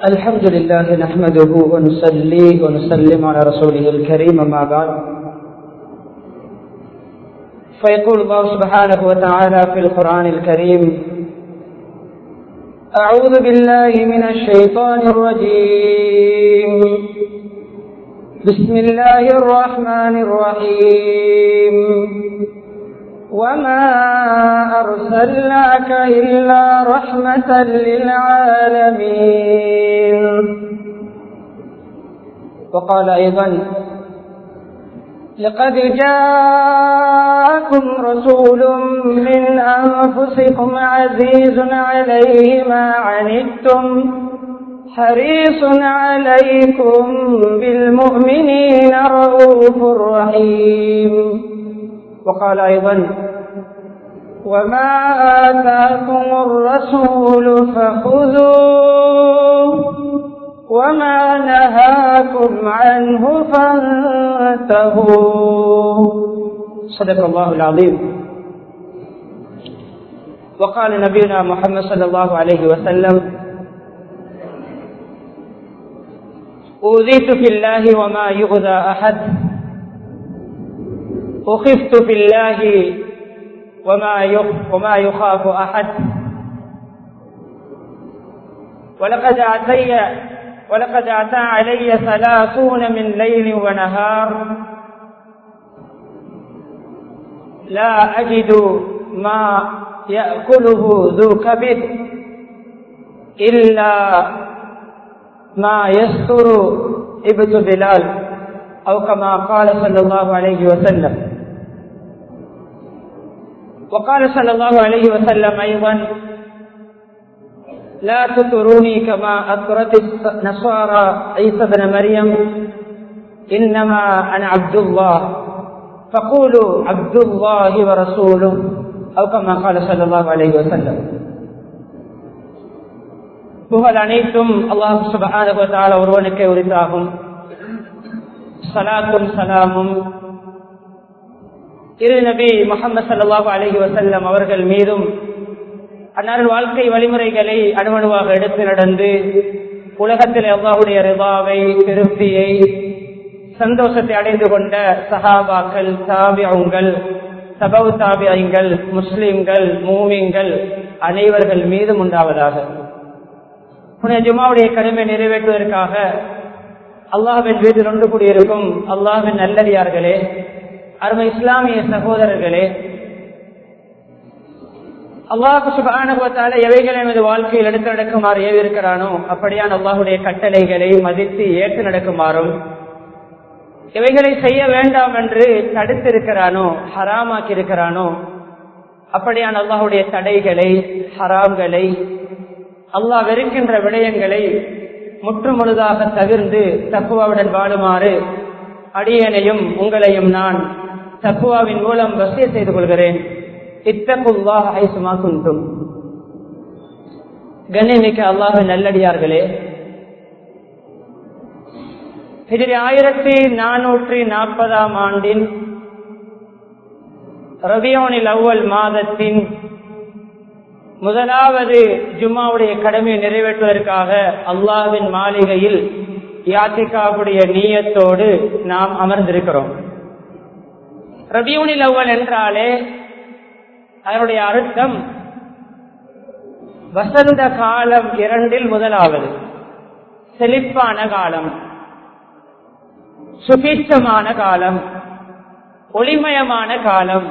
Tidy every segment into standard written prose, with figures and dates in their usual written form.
الحمد لله نحمده ونصلي ونسلم على رسوله الكريم أما بعد فيقول الله سبحانه وتعالى في القرآن الكريم أعوذ بالله من الشيطان الرجيم بسم الله الرحمن الرحيم وما أرسلناك إلا رحمة للعالمين. وقال أيضا لقد جاءكم رسول من أنفسكم عزيز عليه ما عنتم حريص عليكم بالمؤمنين رؤوف رحيم. وقال أيضا وما آتاكم الرسول فخذوه وما نهاكم عنه فانتهوا. صدق الله العظيم. وقال نبينا محمد صلى الله عليه وسلم أوذيت في الله وما يؤذى أحد أخفت في الله وما يخاف أحد ولقد أتى علي 30 من ليل ونهار لا أجد ما يأكله ذو كبد إلا ما يستر ابن بلال أو كما قال صلى الله عليه وسلم. وقال صلى الله عليه وسلم أيضا لا تطروني كما أطرت النصارى عيسى بن مريم إنما أنا عبد الله فقولوا عبد الله ورسوله أو كما قال صلى الله عليه وسلم. புகழ் அனைத்தும் அல்லாஹ் சுப்ஹானஹு வ தஆலா ஒருவனுக்கே உரித்தாகும். ஸலாத்தும் ஸலாமும் திரு நபி முஹம்மது ஸல்லல்லாஹு அலைஹி வஸல்லம் அவர்கள் மீதும் அன்னாரின் வாழ்க்கை வழிமுறைகளை அணுவணுவாக எடுத்து நடந்து உலகத்தில் அல்லாஹ்வுடைய ரிதாவை திருப்தியை சந்தோஷத்தை அடைந்து கொண்ட சஹாபாக்கள் தாபிஊன்கள் தபவு தாபிஈன்கள் முஸ்லிம்கள் மூமின்கள் அனைவர்கள் மீதும் உண்டாவதாக. புனித ஜும்ஆவுடைய கடமை நிறைவேற்றுவதற்காக அல்லாஹ்வின் வீட்டில் ஒன்று கூடியிருக்கும் அல்லாஹ்வின் நல்லடியார்களே, அருமை இஸ்லாமிய சகோதரர்களே, அல்லாஹ் சுப்ஹானஹு வ தஆலா எவைகளை நமது வாழ்க்கையில் எடுத்து நடக்குமாறு ஏவிருக்கிறானோ அப்படியான அல்லாஹ்வுடைய கட்டளைகளை மதித்து ஏற்று நடக்குமாறும், எவைகளை செய்ய வேண்டாம் என்று தடுத்திருக்கிறானோ ஹராமாக்கி இருக்கிறானோ அப்படியான அல்லாஹ்வுடைய தடைகளை ஹராம்களை அல்லாஹ் வெறுக்கின்ற விடயங்களை முற்றுமுழுதாக தவிர்ந்து தக்வாவுடன் வாழுமாறு அடியேனையும் உங்களையும் நான் தக்வாவின் மூலம் வசியத் செய்து கொள்கிறேன். இத்தகுல்லாஹ் ஹைசுமா குன்தும். கண்ணியமிக்க அல்லாஹ்வின் நல்லடியார்களே, ஹிஜ்ரி 1440 ஆண்டின் ரபியூனில் அவ்வல் மாதத்தின் முதலாவது ஜும்மாவுடைய கடமையை நிறைவேற்றுவதற்காக அல்லாஹ்வின் மாளிகையில் இஅ்திகாஃபுடைய நியத்தோடு நாம் அமர்ந்திருக்கிறோம். ரபியூனில் அவ்வல் என்றாலே அதனுடைய அர்த்தம் வசந்த காலம் 2 முதலாவது, செழிப்பான காலம், சுபீட்சமான காலம், ஒளிமயமான காலம்,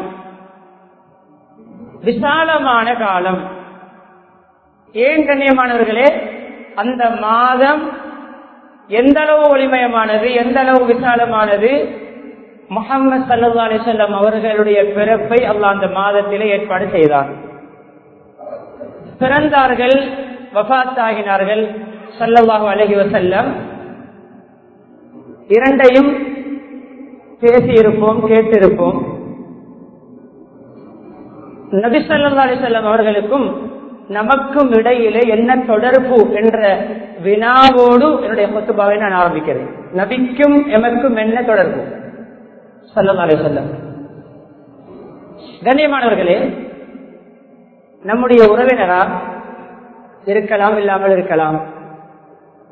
விசாலமான காலம். ஏன் கண்ணியமானவர்களே, அந்த மாதம் எந்த அளவு ஒளிமயமானது, எந்த அளவு விசாலமானது, முஹம்மது ஸல்லல்லாஹு அலைஹி வஸல்லம் அவர்களுடைய பிறப்பை அல்லாஹ் அந்த மாதத்திலே ஏற்பாடு செய்தார். பிறந்தார்கள், வஃபாத் ஆகினார்கள். ஸல்லல்லாஹு அலைஹி வஸல்லம் இரண்டையும் பேசியிருப்போம், கேட்டிருப்போம். நபி ஸல்லல்லாஹு அலைஹி வஸல்லம் அவர்களுக்கும் நமக்கும் இடையிலே என்ன தொடர்பு என்ற வினாவோடு என்னுடைய குத்பாவை நான் ஆரம்பிக்கிறேன். நபிக்கும் எமக்கும் என்ன தொடர்பு? ஸல்லல்லாஹு அலைஹி வஸல்லம். கண்ணியமானவர்களே, நம்முடைய உறவினரா இருக்கலாம், இல்லாமல் இருக்கலாம்.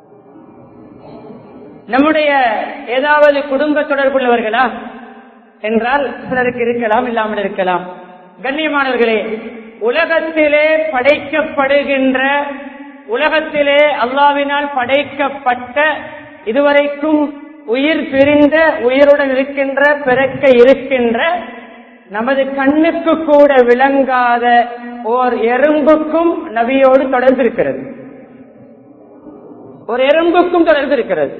நம்முடைய ஏதாவது குடும்ப தொடர்புள்ளவர்களா என்றால் சிலருக்கு இருக்கலாம், இல்லாமல் இருக்கலாம். கண்ணியமானவர்களே, உலகத்திலே படைக்கப்படுகின்ற, உலகத்திலே அல்லாஹ்வினால் படைக்கப்பட்ட, இதுவரைக்கும் உயிர் பிரிந்த, உயிருடன் இருக்கின்ற, பிறக்க இருக்கின்ற, நமது கண்ணுக்கு கூட விளங்காத ஓர் எறும்புக்கும் நபியோடு தொடர்பு இருக்கிறது. ஒரு எறும்புக்கும் தொடர்பு இருக்கிறது.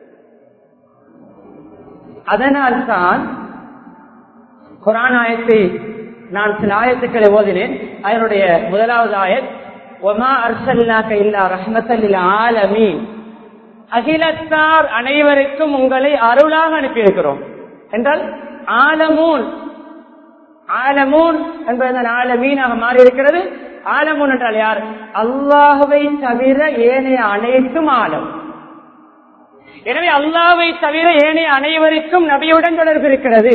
அதனால்தான் குர்ஆன் ஆயத்தை நான் சில ஆயத்துக்களை ஓதினேன். அதனுடைய முதலாவது ஆயத், வமா அர்சல்னாக இல்லா ரஹ்மத்தல் லில் ஆலமீன், அகிலத்தார் அனைவருக்கும் உங்களை அருளாக அனுப்பியிருக்கிறோம் என்றால் ஆலமூன், ஆலமூன் என்பது ஆலமீனாக மாறி இருக்கிறது. ஆலமூன் என்றால் யார்? அல்லாஹ்வை தவிர ஏனைய அனைத்தும் ஆலம். எனவே அல்லாஹ்வை தவிர ஏனைய அனைவருக்கும் நபியுடன் தொடர்பு இருக்கிறது.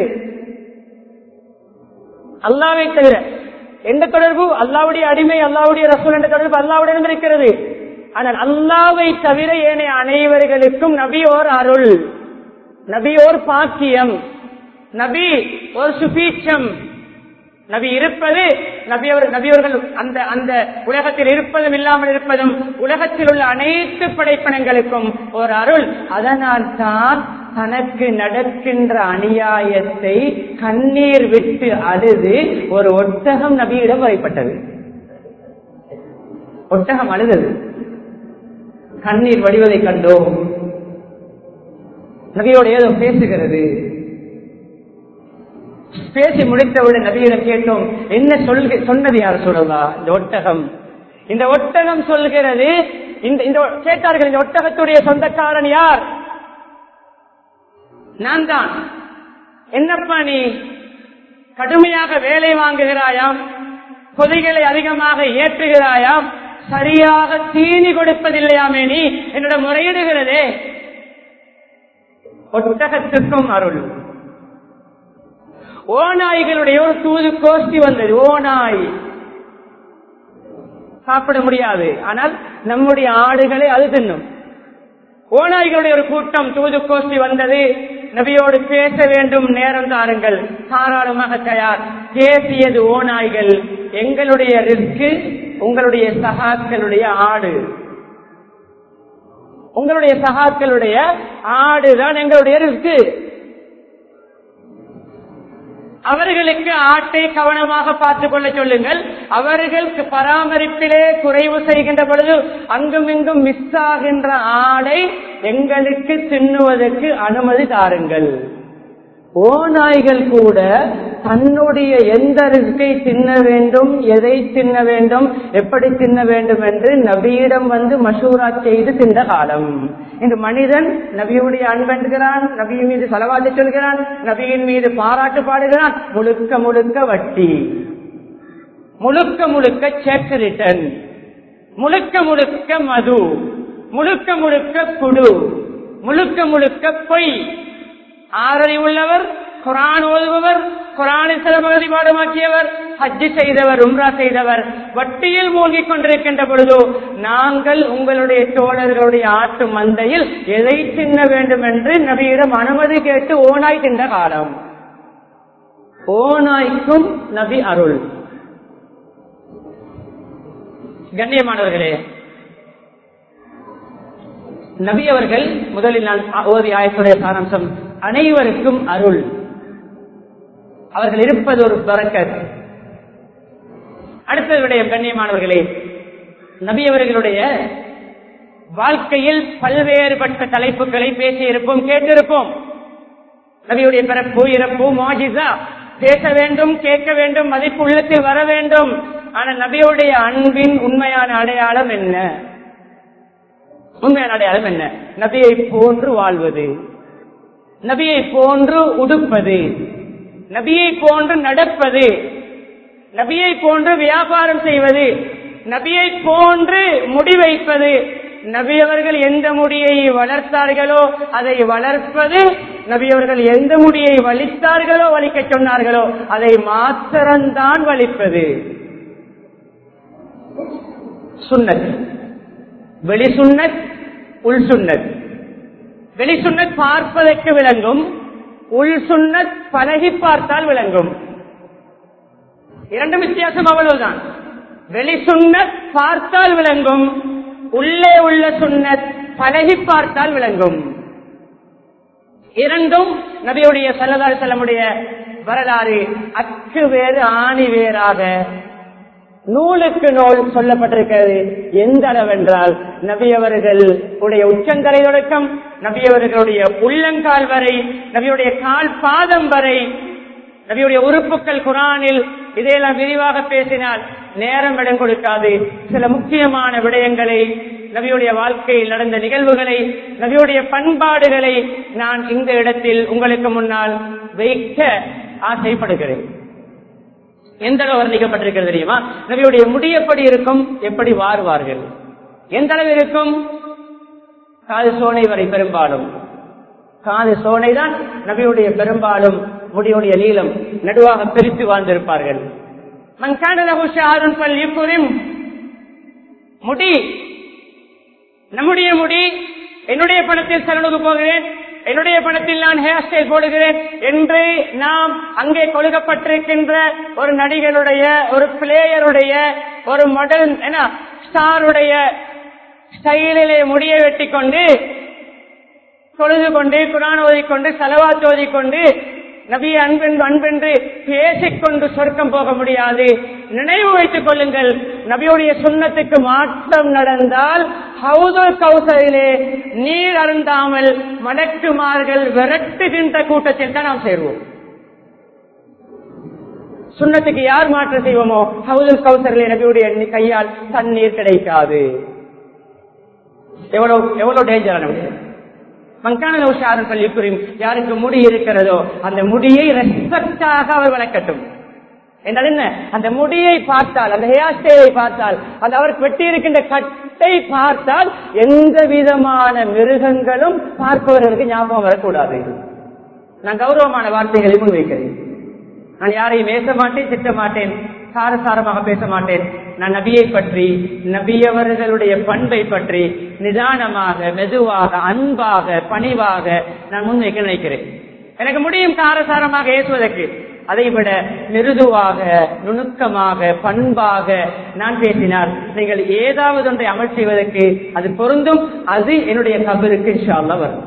அல்லாஹ்வை தவிர எந்த தொடர்பு? அல்லாஹ்வுடைய அடிமை, அல்லாஹ்வுடைய ரசூல் என்ற தொடர்பு அல்லாஹ்வுடன் இருக்கிறது. ஆனால் அல்லாஹ்வை தவிர ஏனைய அனைவர்களுக்கும் நபி ஓர் அருள், நபி ஓர் பாக்கியம், நபி ஒரு சுபீட்சம். நபி இருப்பது, நபியவர்கள் அந்த அந்த உலகத்தில் இருப்பதும் இல்லாமல் இருப்பதும் உலகத்தில் உள்ள அனைத்து படைப்பினங்களுக்கும் ஒரு அருள். அதனால் தான் தனக்கு நடக்கின்ற அநியாயத்தை கண்ணீர் விட்டு அழுது ஒரு ஒட்டகம் நபியிடம் வரைப்பட்டது. ஒட்டகம் அழுதது, கண்ணீர் வடிவதை கண்டோம். நபியோடு ஏதோ பேசுகிறது. பேசி முடித்தவுடன் நபியிடம் கேட்டோம், என்ன சொன்னது யார் சொல்லலாம்? இந்த ஒட்டகம். இந்த ஒட்டகம் சொல்கிறது. கேட்டார்கள், இந்த ஒட்டகத்துடைய சொந்தக்காரன் யார்? நான் தான். என்னப்பா நீ கடுமையாக வேலை வாங்குகிறாயாம், பொதிகளை அதிகமாக ஏற்றுகிறாயாம், சரியாக தீனி கொடுப்பதில்லையாமே, நீ என்னோட முறையிடுகிறதே. ஒட்டகத்துக்கும் அருள். ஓநாய்களுடைய ஒரு தூது கோஷ்டி வந்தது. ஓநாய் சாப்பிட முடியாது, ஆனால் நம்முடைய ஆடுகளை அது தின்னும். ஓநாய்களுடைய ஒரு கூட்டம், தூது கோஷ்டி வந்தது. நபியோடு பேச வேண்டும், நேரம் தாருங்கள். தாராளமாக தயார். பேசியது ஓநாய்கள், எங்களுடைய ரிஸ்க் உங்களுடைய சகாக்களுடைய ஆடு, உங்களுடைய சகாக்களுடைய ஆடுதான் எங்களுடைய ரிஸ்க். அவர்களுக்கு ஆட்டை கவனமாக பார்த்துக் கொள்ள சொல்லுங்கள். அவர்களுக்கு பராமரிப்பிலே குறைவு செய்கின்ற பொழுது அங்கும் இங்கும் மிஸ் ஆகின்ற ஆடை எங்களுக்கு தின்னுவதற்கு அனுமதி தாருங்கள். ஓநாய்கள் கூட தன்னுடைய எந்த ரிஸ்கை தின்ன வேண்டும், எதை தின்ன வேண்டும், எப்படி தின்ன வேண்டும் என்று நபியிடம் வந்து மஷூரா செய்து தின்ற காலம். இந்த மனிதன் நபியுடைய அன்பென்கிறான், நபியின் மீது ஸலவாத் சொல்கிறான், நபியின் மீது பாராட்டு பாடுகிறான். முழுக்க முழுக்க வட்டி, முழுக்க முழுக்க செக் ரிட்டன், முழுக்க முழுக்க மது, முழுக்க முழுக்க குடு, முழுக்க முழுக்க பொய். ஆறறிவுள்ளவர், குர்ஆன் ஓதுபவர், குர்ஆனை சில பகுதி பாடமாக்கியவர், ஹஜ் செய்தவர், உம்ரா செய்தவர், வட்டியில் மூழ்கிக் கொண்டிருக்கின்ற பொழுது நாங்கள் உங்களுடைய தோழர்களுடைய ஆட்டு மந்தையில் எதை தின்ன வேண்டும் என்று நபியிடம் அனுமதி கேட்டு ஓநாய் தின்ற காலம். ஓநாய்க்கும் நபி அருள். கண்ணியமானவர்களே, நபி அவர்கள் முதலில் நான் ஓதி ஆயத்துடைய சாராம்சம், அனைவருக்கும் அருள். அவர்கள் இருப்பது ஒரு பரக்கத். அடுத்த விடயம், கண்ணியமானவர்களே, நபி அவர்களுடைய வாழ்க்கையில் பல்வேறுபட்ட தலைப்புகளை பேசியிருப்போம், கேட்டிருப்போம். நபியுடைய பிறப்பு, இறப்பு, முஅஜிஸா பேச வேண்டும், கேட்க வேண்டும், மதிப்பு உள்ளத்தில் வர வேண்டும். ஆனால் நபியுடைய அன்பின் உண்மையான அடையாளம் என்ன? உண்மையான அடையாளம் என்ன? நபியை போன்று வாழ்வது, நபியை போன்று உடுப்பது, நபியை போன்று நடப்பது, நபியை போன்று வியாபாரம் செய்வது, நபியை போன்று முடிவைப்பது. நபி அவர்கள் எந்த முடியை வளர்த்தார்களோ அதை வளர்ப்பது, நபி அவர்கள் எந்த முடியை வலித்தார்களோ, வலிக்க சொன்னார்களோ அதை மாத்திரம்தான் வலிப்பது. சுன்னத், வெளி சுன்னத், உள் சுன்னத். வெளி சுன்னத் பார்ப்பதற்கு விளங்கும், உள் சுன்னத் பழகி பார்த்தால் விளங்கும். இரண்டு வித்தியாசம் அவ்வளவுதான். வெளி சுன்னத் பார்த்தால் விளங்கும், உள்ளே உள்ள சுன்னத் பழகி பார்த்தால் விளங்கும். இரண்டும் நபியுடைய ஸல்லல்லாஹு அலைஹி வஸல்லமுடைய வரலாறு அக்கு வேறு ஆணி வேறாக நூலுக்கு நூல் சொல்லப்பட்டிருக்கிறது. எந்த அளவென்றால் நபியவர்கள் உடைய உச்சந்தலை தொடக்கம், நபியவர்களுடைய உள்ளங்கால் வரை, நபியுடைய கால் பாதம் வரை, நபியுடைய உறுப்புகள் குரானில் இதையெல்லாம் விரிவாக பேசினால் நேரம் இடம் கொடுக்காது. சில முக்கியமான விடயங்களை, நபியுடைய வாழ்க்கையில் நடந்த நிகழ்வுகளை, நபியுடைய பண்பாடுகளை நான் இந்த இடத்தில் உங்களுக்கு முன்னால் வைக்க ஆசைப்படுகிறேன். எந்த அளவு வர்ணிக்கப்பட்டிருக்கிறது தெரியுமா? நபியுடைய முடி எப்படி இருக்கும், எப்படி வாருவார்கள், எந்த அளவு இருக்கும்? காது சோனை வரை, பெரும்பாலும் காது சோனை தான் நபியுடைய பெரும்பாலும் முடியுடைய நீளம். நடுவாக பிரித்து வாழ்ந்திருப்பார்கள். முடி, நம்முடைய முடி, என்னுடைய பணத்தில் சலனுக்கு போகிறேன், என்னுடைய பணத்தில் நான் ஹேர் ஸ்டைல் போடுகிறேன் என்று நாம் அங்கே கொழுகப்பட்டிருக்கின்ற ஒரு நடிகருடைய, ஒரு பிளேயருடைய, ஒரு மாடல் ஸ்டாருடைய ஸ்டைலிலே முடியை வெட்டி கொண்டு, தொழுது கொண்டு, குர்ஆன் ஓதிக்கொண்டு, ஸலவாத் ஓதிக்கொண்டு, நபியை அன்பென்று பேசிக்கொண்டு சொர்க்கம் போக முடியாது. நினைவு வைத்துக் கொள்ளுங்கள், நபியுடைய சுன்னத்துக்கு மாற்றம் நடந்தால் ஹவுதுல் கௌசரிலே நீர் அருந்தாமல் மலக்குமார்கள் விரட்டுகின்ற கூட்டத்தில் தான் நாம் சேர்வோம். சுன்னத்துக்கு யார் மாற்றம் செய்வோமோ ஹவுதுல் கௌசரிலே நபியுடைய கையால் தண்ணீர் கிடைக்காது. எவ்வளவு டேஞ்சரான விஷயம். யாருக்கு முடி இருக்கிறதோ அந்த முடியை ரெஸ்பெக்டாக அவர் வளர்க்கட்டும். என்றால் என்ன? அந்த முடியை பார்த்தால், அந்த ஹேர் ஸ்டைலை பார்த்தால், அந்த அவருக்கு வெட்டி இருக்கின்ற கட்டை பார்த்தால் எந்த விதமான மிருகங்களும் பார்ப்பவர்களுக்கு ஞாபகம் வரக்கூடாது. நான் கௌரவமான வார்த்தைகளை முன்வைக்கிறேன். நான் யாரையும் பேச மாட்டேன், திட்ட மாட்டேன், சாரசாரமாக பேச மாட்டேன். நான் நபியை பற்றி, நபியவர்களுடைய பண்பை பற்றி நிதானமாக, மெதுவாக, அன்பாக, பணிவாக நான் முன்வைக்க நினைக்கிறேன். எனக்கு முடியும் சாரசாரமாக ஏசுவதற்கு. அதைவிட மிருதுவாக, நுணுக்கமாக, பண்பாக நான் பேசினால் நீங்கள் ஏதாவது ஒன்றை அமல் செய்வதற்கு அது பொருந்தும். அது என்னுடைய கபருக்கு இன்ஷா அல்லாஹ் வரும்.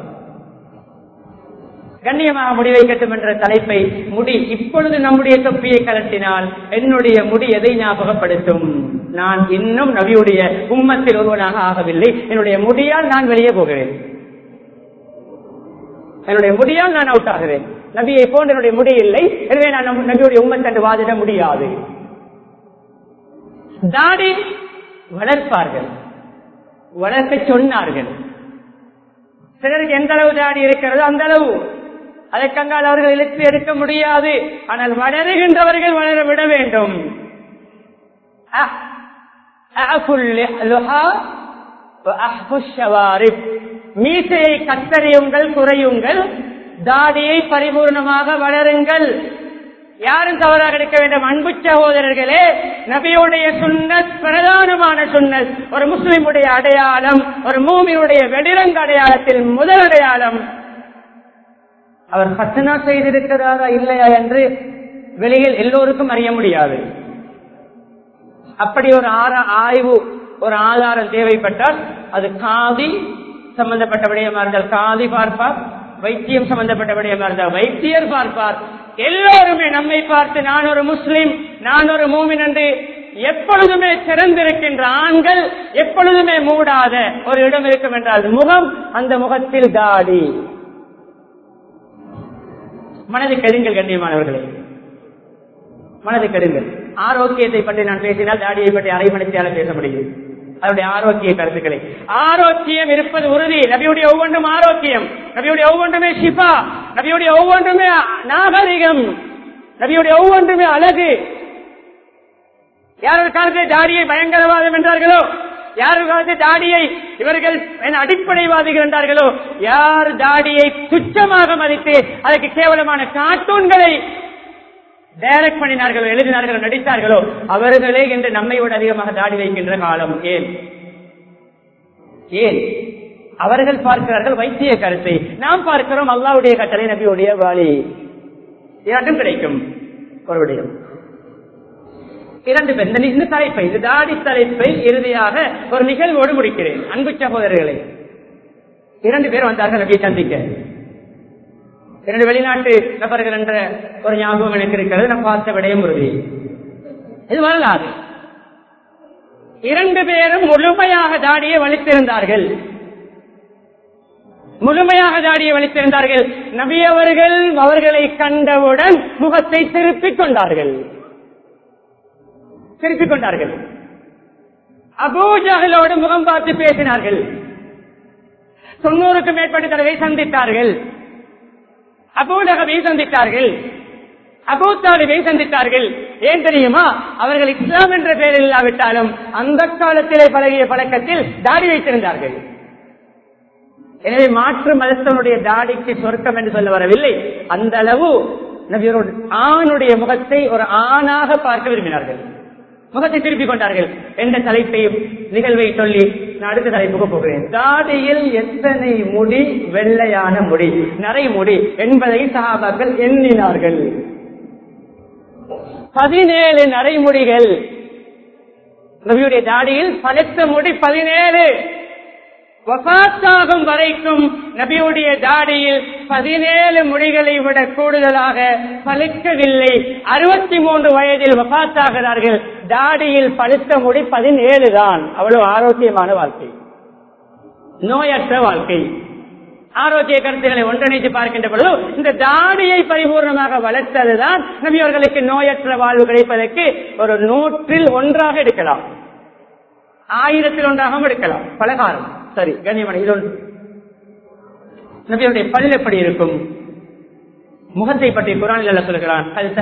கண்ணியமாக முடிவை கட்டும் என்ற தலைப்பை, முடி இப்பொழுது நம்முடைய தொப்பியை கலட்டினால் என்னுடைய முடி எதை ஞாபகப்படுத்தும்? நான் இன்னும் நபியுடைய உம்மத்தில் ஒருவனாக ஆகவில்லை. என்னுடைய முடியால் நான் வெளியே போகிறேன், என்னுடைய முடியால் நான் அவுட் ஆகிறேன். நபியை போன்ற என்னுடைய முடி இல்லை, எனவே நான் நபியுடைய உம்மத் என்று வாதிட முடியாது. தாடி வளர்ப்பார்கள், வளர்க்க சொன்னார்கள். சிலருக்கு எந்த அளவு தாடி இருக்கிறதோ அந்த அளவு, அதற்கங்கால் அவர்கள் இழுத்து எடுக்க முடியாது. ஆனால் வளருகின்றவர்கள் வளர விட வேண்டும். மீசையை கத்தறியுங்கள், குறையுங்கள், தாடியை பரிபூர்ணமாக வளருங்கள். யாரும் தவறாக எடுக்க வேண்டும். அன்பு சகோதரர்களே, நபியுடைய சுன்னத் பிரதானமான சுன்னத். ஒரு முஸ்லிமுடைய அடையாளம், ஒரு மூமினுடைய வெளிரங்க அடையாளத்தில் முதல் அடையாளம் அவர் ஹத்னா செய்திருக்கிறாரா இல்லையா என்று வெளியில் எல்லோருக்கும் அறிய முடியாது. அப்படி ஒரு ஆய்வு, ஒரு ஆதாரம் தேவைப்பட்டால் அது காதி சம்பந்தப்பட்ட விடயமா இருந்தால் காதி பார்ப்பார், வைத்தியம் சம்பந்தப்பட்ட விடயமா இருந்தால் வைத்தியர் பார்ப்பார். எல்லோருமே நம்மை பார்த்து நான் ஒரு முஸ்லிம், நான் ஒரு மூமின் என்று எப்பொழுதுமே திறந்திருக்கின்ற ஆண்கள், எப்பொழுதுமே மூடாத ஒரு இடம் இருக்கும் என்றால் முகம். அந்த முகத்தில் தாடி. மனதை கெடுங்கள் கண்ணியமானவர்களே, மனதை கெடுங்கள். ஆரோக்கியத்தை பற்றி நான் பேசினால் தாடியை பற்றி அரை மணித்தியால பேச முடியும். அதனுடைய ஆரோக்கிய கருத்துக்களை, ஆரோக்கியம் இருப்பது உறுதி. நபியுடைய ஒவ்வொன்றும் ஆரோக்கியம், நபியுடைய ஒவ்வொன்றுமே ஷிஃபா, நபியுடைய ஒவ்வொன்றுமே நாகரிகம், நபியுடைய ஒவ்வொன்றுமே அழகு. யார் ஒரு காலத்தில் தாடியை பயங்கரவாதம் என்றார்களோ, யார் ஒரு காலத்தில் தாடியை இவர்கள் அடிப்படைவாதிகள் என்றார்களோ, யார் தாடியை துச்சமாக மதித்து அதற்கு கேவலமான கார்ட்டூன்களை டைரக்ட் பண்ணினார்களோ, எழுதினார்களோ, நடித்தார்களோ, அவர்களே என்று நம்மை விட அதிகமாக தாடி வைக்கின்ற காலம். ஏன்? அவர்கள் பார்க்கிறார்கள் வைத்திய கருத்தை, நாம் பார்க்கிறோம் அல்லாஹ்வுடைய கட்டளை, நபியுடைய வழி. இரண்டும் கிடைக்கும். ஒரு விடயம், இரண்டு பேர் இந்த தலைப்பை, இந்த தாடி தலைப்பை இறுதியாக ஒரு நிகழ்வோடு முடிக்கிறேன். அன்பு சகோதரர்களே, இரண்டு பேர் வந்தார்கள் நபியை சந்திக்க. இரண்டு வெளிநாட்டு நபர்கள் என்ற ஒரு ஞாபகம் எனக்கு இருக்கிறது. நான் பார்த்த விடயம் உறுதி. இது வரலாறு. இரண்டு பேரும் முழுமையாக தாடியை வலித்திருந்தார்கள். முழுமையாக தாடியை வலித்திருந்தார்கள். நபி அவர்கள் அவர்களை கண்டவுடன் முகத்தை திருப்பிக் கொண்டார்கள். அபூ ஜஹலோடு முகம் பார்த்து பேசினார்கள். 90க்கும் மேற்பட்ட தடவை சந்தித்தார்கள். அபூ லஹபை சந்தித்தார்கள், அபூ தாலிபை சந்தித்தார்கள். ஏன் தெரியுமா? அவர்கள் இஸ்லாம் என்ற பெயரில் இல்லாவிட்டாலும் அந்த காலத்திலே பழகிய பழக்கத்தில் தாடி வைத்திருந்தார்கள். எனவே மாற்று மதத்தினுடைய தாடிக்கு சொர்க்கம் என்று சொல்ல வரவில்லை. அந்த அளவு நபியோடு ஆணுடைய முகத்தை ஒரு ஆணாக பார்க்க விரும்பினார்கள். முகத்தை திருப்பிக் கொண்டார்கள் என்ற தலைப்பையும் நிகழ்வை சொல்லி நான் அடுத்த தலைப்புக்கு போகிறேன். தாடியில் எத்தனை முடி வெள்ளையான முடி, நரை முடி என்பதை சஹாபாக்கள் எண்ணினார்கள். 17 நரைமுடிகள். நபியுடைய தாடியில் பழுத்த முடி 17. வஃபாத்தாகும் வரைக்கும் நபியுடைய தாடியில் 17 முடிகளை விட கூடுதலாக பழுக்கவில்லை. 63 வயதில் வஃபாத்தாகிறார்கள். தாடியில் பழுத்த முடி 17 தான். அவ்வளவு ஆரோக்கியமான வாழ்க்கை, நோயற்ற வாழ்க்கை. ஆரோக்கிய கருத்துக்களை ஒன்றிணைத்து பார்க்கின்ற பொழுது இந்த தாடியை பரிபூர்ணமாக வளர்த்ததுதான் நபி அவர்களுக்கு நோயற்ற வாழ்வு கிடைப்பதற்கு ஒரு 100ல் 1ஆக எடுக்கலாம், 1000ல் 1ஆகவும் எடுக்கலாம். பலகாரம் சரி கண்ணியமான இது ஒன்று. நபியுடைய பல் எப்படி இருக்கும்? முகத்தை பற்றி குர்ஆனில் அல்லாஹ் சொல்கிறான்.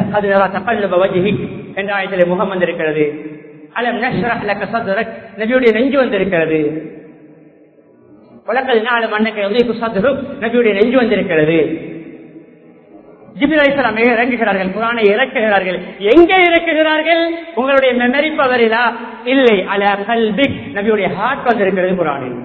என்ற ஆயத்திலே முகம் வந்திருக்கிறது. அலம் நஷ்ரஹ் லக ஸத்ரக், நபியுடைய நெஞ்சு வந்திருக்கிறது. வலக்கத் நஅலம் அன்னக யதீகு ஸத்ருக், நபியுடைய நெஞ்சு வந்திருக்கிறது. ஜிப்ரீல் அலைஹிஸ்ஸலாம் இறங்குகிறார்கள், குர்ஆனை இறக்குகிறார்கள். எங்கே இறக்குகிறார்கள்? உங்களுடைய மெமரி பவரிலா? இல்லை, அலா கல்பிக், நபியுடைய ஹார்ட் வந்திருக்கிறது. குர்ஆனில்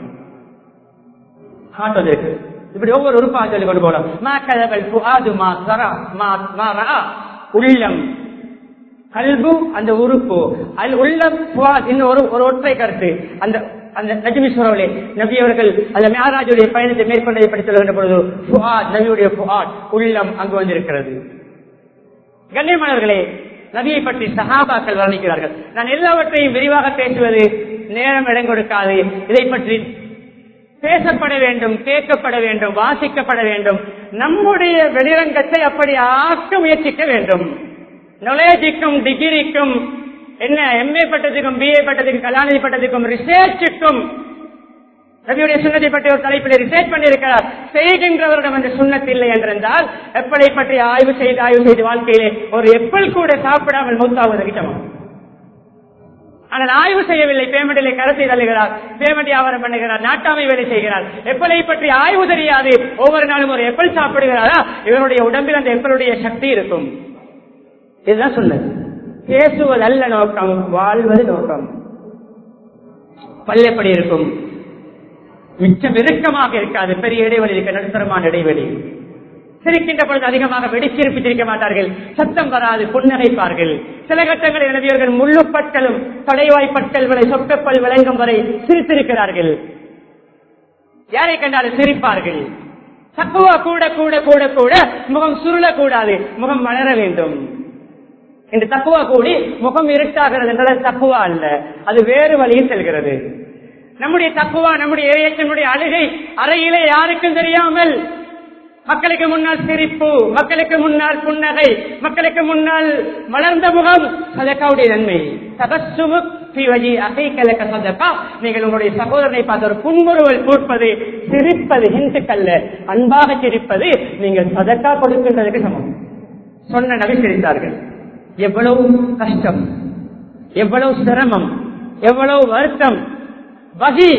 ஹார்ட் வந்திருக்கு. இப்படி ஒவ்வொரு உறுப்பாக சொல்லிக் கொண்டு போகலாம். மா கதபல் ஃபுஆது மா ஸரா மா ரஆ, உள்ளம் கல்பு அந்த உறுப்பு, அல் உள்ளம் ஃபுஆத் இன்னும் ஒரு ஒற்றை கருத்து. அந்த அந்த நஜ்மி சூராவிலே நபி அவர்கள் அந்த மிஅராஜுடைய பயணத்தை மேற்கொண்டதை பற்றி சொல்கின்ற பொழுது ஃபுஆத், நபியுடைய ஃபுஆத் உள்ளம் அங்கு வந்திருக்கிறது. கண்ணியமானவர்களே, நபியை பற்றி சஹாபாக்கள் வர்ணிக்கிறார்கள். நான் எல்லாவற்றையும் விரிவாக பேசுவது நேரம் இடம் கொடுக்காது. இதை பற்றி பேசப்பட வேண்டும், கேட்கப்பட வேண்டும், வாசிக்கப்பட வேண்டும். நம்முடைய வெளிரங்கத்தை அப்படி ஆக்க முயற்சிக்க வேண்டும். நாலேஜுக்கும் டிகிரிக்கும் என்ன எம்ஏ பட்டத்துக்கும் பிஏ பட்டத்துக்கும் கல்யாணி பட்டத்துக்கும் ரிசர்ச்சுக்கும் நபியுடைய சுண்ணத்தை பற்றி ஒரு தலைப்பில் ரிசர்ச் பண்ணியிருக்கிறார். செய்கின்றவரிடம் அந்த சுண்ணத் இல்லை என்றால் எப்படி பற்றி ஆய்வு செய்து வாழ்க்கையிலே ஒரு எப்பல் கூட சாப்பிடாமல் மூத்தாவதற்கு சமம். ஆனால் ஆய்வு செய்யவில்லை, பேமெண்டிலே கருத்தை தள்ளுகிறார், பேமெண்ட் வியாபாரம் பண்ணுகிறார், நாட்டாமை வேலை செய்கிறார். எப்பலை பற்றி ஆய்வு தெரியாது, ஒவ்வொரு நாளும் ஒரு எப்பல் சாப்பிடுகிறாரா, இவருடைய உடம்பில் அந்த எப்பலுடைய சக்தி இருக்கும். இதுதான் சொன்னது. பேசுவது அல்ல நோக்கம், வாழ்வது நோக்கம். பல் எப்படி இருக்கும்? மிச்சம் இறுக்கமாக இருக்காது, பெரிய இடைவெளி இருக்க, நடுத்தரமான இடைவெளி. சிரிக்கின்ற பொழுது அதிகமாக வெடிச்சிருப்பி சிரிக்க மாட்டார்கள், சத்தம் வராது, புன்னகைப்பார்கள். சில கட்டங்களில் நபியவர்கள் முள்ளு பற்களும் தொலைவாய் பற்கள் வரை சொக்கப்பல் விளங்கும் வரை சிரித்திருக்கிறார்கள். யாரை கண்டாலும் சிரிப்பார்கள். தக்குவா கூட கூட கூட கூட முகம் சுருளக்கூடாது, முகம் மலர வேண்டும். இந்த தக்குவா கூடி முகம் இருட்டாகிறது என்றால் தக்குவா அல்ல, அது வேறு வழியில் செல்கிறது. நம்முடைய தக்குவா, நம்முடைய இறையச்சனுடைய அழுகை அறையிலே யாருக்கும் தெரியாமல், மக்களுக்கு முன்னால் சிரிப்பு, மக்களுக்கு முன்னால் புன்னகை, மக்களுக்கு முன்னால் மலர்ந்த முகம், சதகாவுடைய நன்மை. நீங்கள் உங்களுடைய சகோதரனை பார்த்து ஒரு புன்முறுவல் கூர்ப்பது, சிரிப்பது ஹிந்துக்கல்ல, அன்பாக சிரிப்பது நீங்கள் சதக்கா கொடுக்கின்றதுக்கு சமம். சொன்ன நபி சிரித்தார்கள். எவ்வளவு கஷ்டம், எவ்வளவு சிரமம், எவ்வளவு வருத்தம். வகி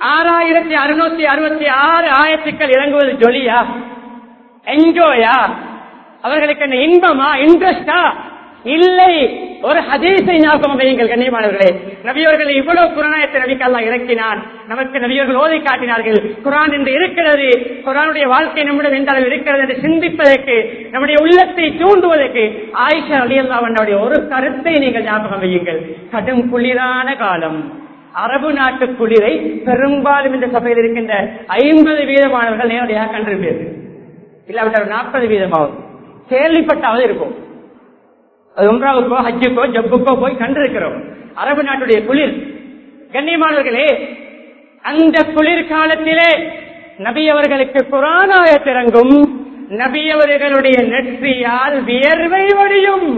6666 ஆயத்துக்கள் இறங்குவது ஜொலியா, என்ஜோயா? அவர்களுக்கு என்ன இன்பமா, இன்ட்ரெஸ்டா? இல்லை. ஒரு ஹதீஸை ஞாபகம் வையுங்கள் கண்ணியமானவர்களே. நபியவர்கள் இவ்வளவு குர்ஆனை நபிக்கு அல்லாஹ் இறக்கினான், நமக்கு நபியவர்கள் ஓதி காட்டினார்கள். குர்ஆன் என்று இருக்கிறது, குர்ஆனுடைய வாழ்க்கை நம்மிடம் எந்த அளவு இருக்கிறது என்று சிந்திப்பதற்கு, நம்முடைய உள்ளத்தை தூண்டுவதற்கு ஆயிஷா ரலியல்லாஹு அன்ஹா ஒரு கருத்தை நீங்கள் ஞாபகம் வையுங்கள். கடும் குளிரான காலம், அரபு நாட்டு குளிரை பெரும்பாலும் இந்த சபையில் இருக்கின்ற 50% நேரடியாக கண்டிருப்பீர்கள், இல்லாவிட்டால் 40% கேள்விப்பட்டாவது இருக்கும். அது உம்ராவுக்கோ ஹஜ்ஜுக்கோ ஜப்புக்கோ போய் கண்டிருக்கிறோம். அரபு நாட்டுடைய குளிர் கண்ணியமானவர்களே, அந்த குளிர் காலத்திலே நபி அவர்களுக்கு குர்ஆன் ஆயத் இறங்கும், நபி அவர்களுடைய நெற்றியால் வியர்வை வடியும்.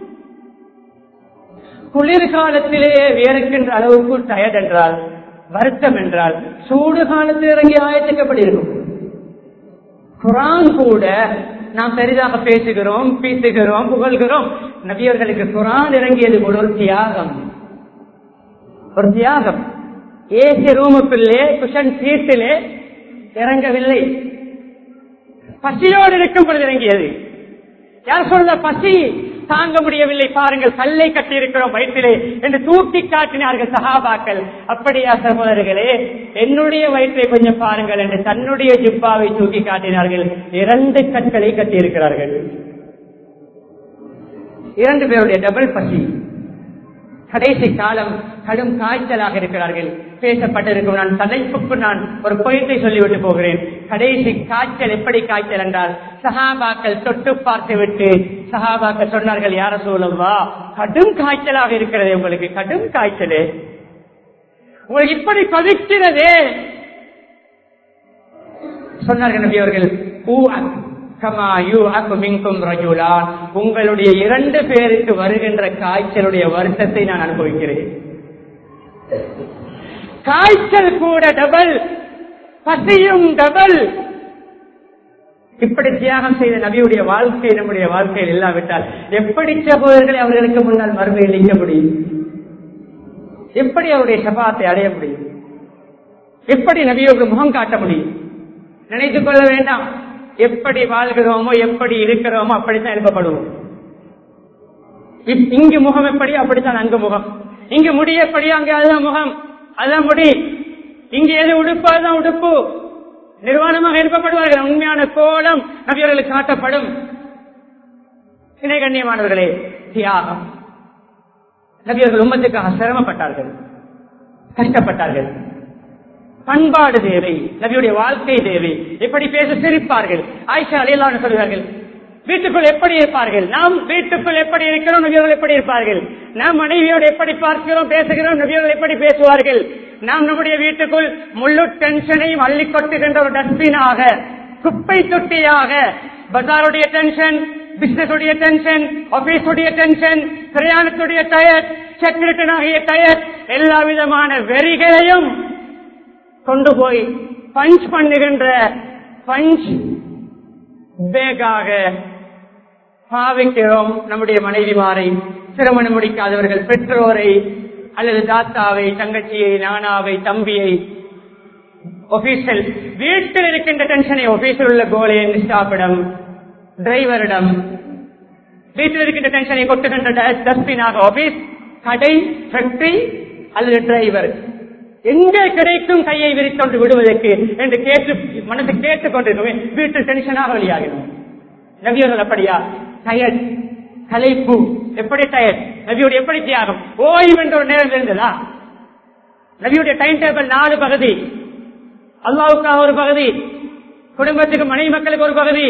குளிர்காலத்திலே வியர்க்கின்ற அளவுக்கு டயர்ட் என்றால், வருத்தம் என்றால், சூடு காலத்தில் இறங்கிய ஆயத்துக்கு இருக்கும். குர்ஆன் கூட நாம் பெரிதாக பேசுகிறோம், பேசுகிறோம், புகழ்கிறோம். நபியவர்களுக்கு குர்ஆன் இறங்கியது கூட ஒரு தியாகம், ஒரு தியாகம். ஏசி ரூமுக்குள்ளே குஷன் சீட்டிலே இறங்கவில்லை, பசியோடு இருக்கும் பொழுது இறங்கியது. யார் சொல்ல பசி தாங்க முடியவில்லை, பாருங்கள் கல்லை கட்டி இருக்கிறோம் வயிற்றிலே என்று தூக்கி காட்டினார்கள் சஹாபாக்கள். அப்படியா சகோதரர்களே, என்னுடைய வயிற்றை கொஞ்சம் பாருங்கள் என்று தன்னுடைய ஜிப்பாவை தூக்கி காட்டினார்கள். 2 கற்களை கட்டி இருக்கிறார்கள். 2 பேருடைய டபுள் பசி. கடைசி காலம், கடும் காய்ச்சலாக இருக்கிறார்கள். பேசப்பட்டிருக்கும் நான் தலைப்புக்கு நான் ஒரு பொய்யை சொல்லிவிட்டு போகிறேன். கடைசி காய்ச்சல் எப்படி காய்ச்சல் என்றால், சஹாபாக்கள் தொட்டு பார்த்து விட்டு சஹாபாக்கள் சொன்னார்கள், யார ரசூலல்லாஹ், கடும் காய்ச்சலாக இருக்கிறது, உங்களுக்கு கடும் காய்ச்சலே, உங்களுக்கு இப்படி கொதிக்கிறதே. சொன்னார்கள் நபி அவர்கள், உங்களுடைய 2 பேருக்கு வருகின்ற காய்ச்சலுடைய வருத்தத்தை நான் அனுபவிக்கிறேன். காய்ச்சல் கூட டபுள், பசியும் டபுள். இப்படி தியாகம் செய்த நபியுடைய வாழ்க்கை நம்முடைய வாழ்க்கையில் இல்லாவிட்டால் எப்படி சகோதரர்களை அவர்களுக்கு முன்னால் மறுமையில் நிற்க முடியும்? எப்படி அவருடைய ஷபாத்தை அடைய முடியும்? எப்படி நபியோடு முகம் காட்ட முடியும்? நினைத்துக் கொள்ள வேண்டாம். எப்படி வாழ்கிறோமோ, எப்படி இருக்கிறோமோ அப்படித்தான் எழுப்பப்படுவோம். இங்கு முகம் எப்படி, அப்படித்தான் அங்கு முகம். இங்கு முடி எப்படி, அங்கு அதுதான் முகம், அதுதான் முடி. இங்கு எது உடுப்பு, அதுதான் உடுப்பு. நிர்வாணமாக எழுப்பப்படுவார்கள். உண்மையான கோலம் நபியர்களுக்கு காட்டப்படும். இணை கண்ணியமானவர்களே, தியாகம். நபியர்கள் உம்மத்துக்காக சிரமப்பட்டார்கள், கஷ்டப்பட்டார்கள். பண்பாடு தேவை, நபியுடைய வாழ்க்கை தேவை. எப்படி பேச சிரிப்பார்கள். ஆயிஷா ரலியல்லாஹு அன்ஹா சொல்வார்கள், வீட்டுக்குள் எப்படி இருப்பார்கள், நாம் வீட்டுக்குள் எப்படி இருக்கிறோம், நபியர்கள் எப்படி இருப்பார்கள். நாம் மனைவியோடு எப்படி பார்க்கிறோம், பேசுகிறோம், நபியர்கள் எப்படி பேசுவார்கள். நாம் நம்முடைய வீட்டுக்குள் முழு டென்ஷனையும் அள்ளி கொட்டுகின்ற ஒரு டஸ்ட்பினாக, குப்பை தொட்டியாக, பஜாருடைய டென்ஷன், பிசினஸ் உடைய டென்ஷன், ஆபீஸ் உடைய டென்ஷன், பிரயாணத்துடைய டயர், செக்ரட்டரி ஆகிய டயர், எல்லா விதமான வெறிகளையும் கொண்டு போய் பஞ்ச் பண்ணுகின்ற பஞ்ச் பேக்காக பாவிக்கிறோம். நம்முடைய மனைவிமாரை, திருமணம் முடிக்காதவர்கள், பெற்றோரை அல்லது தாத்தாவை, தங்கச்சியை, நானாவை, தம்பியை, ஆபீஸில் வீட்டில் இருக்கின்ற டென்ஷனை ஆபீஸில் உள்ள கோலையின் ஸ்டாஃபிடம், டிரைவரிடம், வீட்டில் இருக்கின்ற டென்ஷனை கொட்டுகின்ற டஸ்ட்பினாக ஆபீஸ், கடை, ஃபேக்டரி அல்லது டிரைவர். எங்கே கிடைக்கும் கையை விரித்தொன்று விடுவதற்கு என்று கேட்டு மனசு கேட்டுக் கொண்டிருக்கோம். வீட்டில் டென்ஷனாக வெளியாகிறோம். நபியர்கள் அப்படியா? டயர்ட், கலைப்பு. எப்படி டயர்ட்? நபியோட எப்படி தியாகம்? ஓய்வு என்ற ஒரு நேரம் இருந்ததா? நபியுடைய டைம் டேபிள் 4 பகுதி. அல்லாஹ்வுக்காக ஒரு பகுதி, குடும்பத்துக்கு மனைவி மக்களுக்கு ஒரு பகுதி,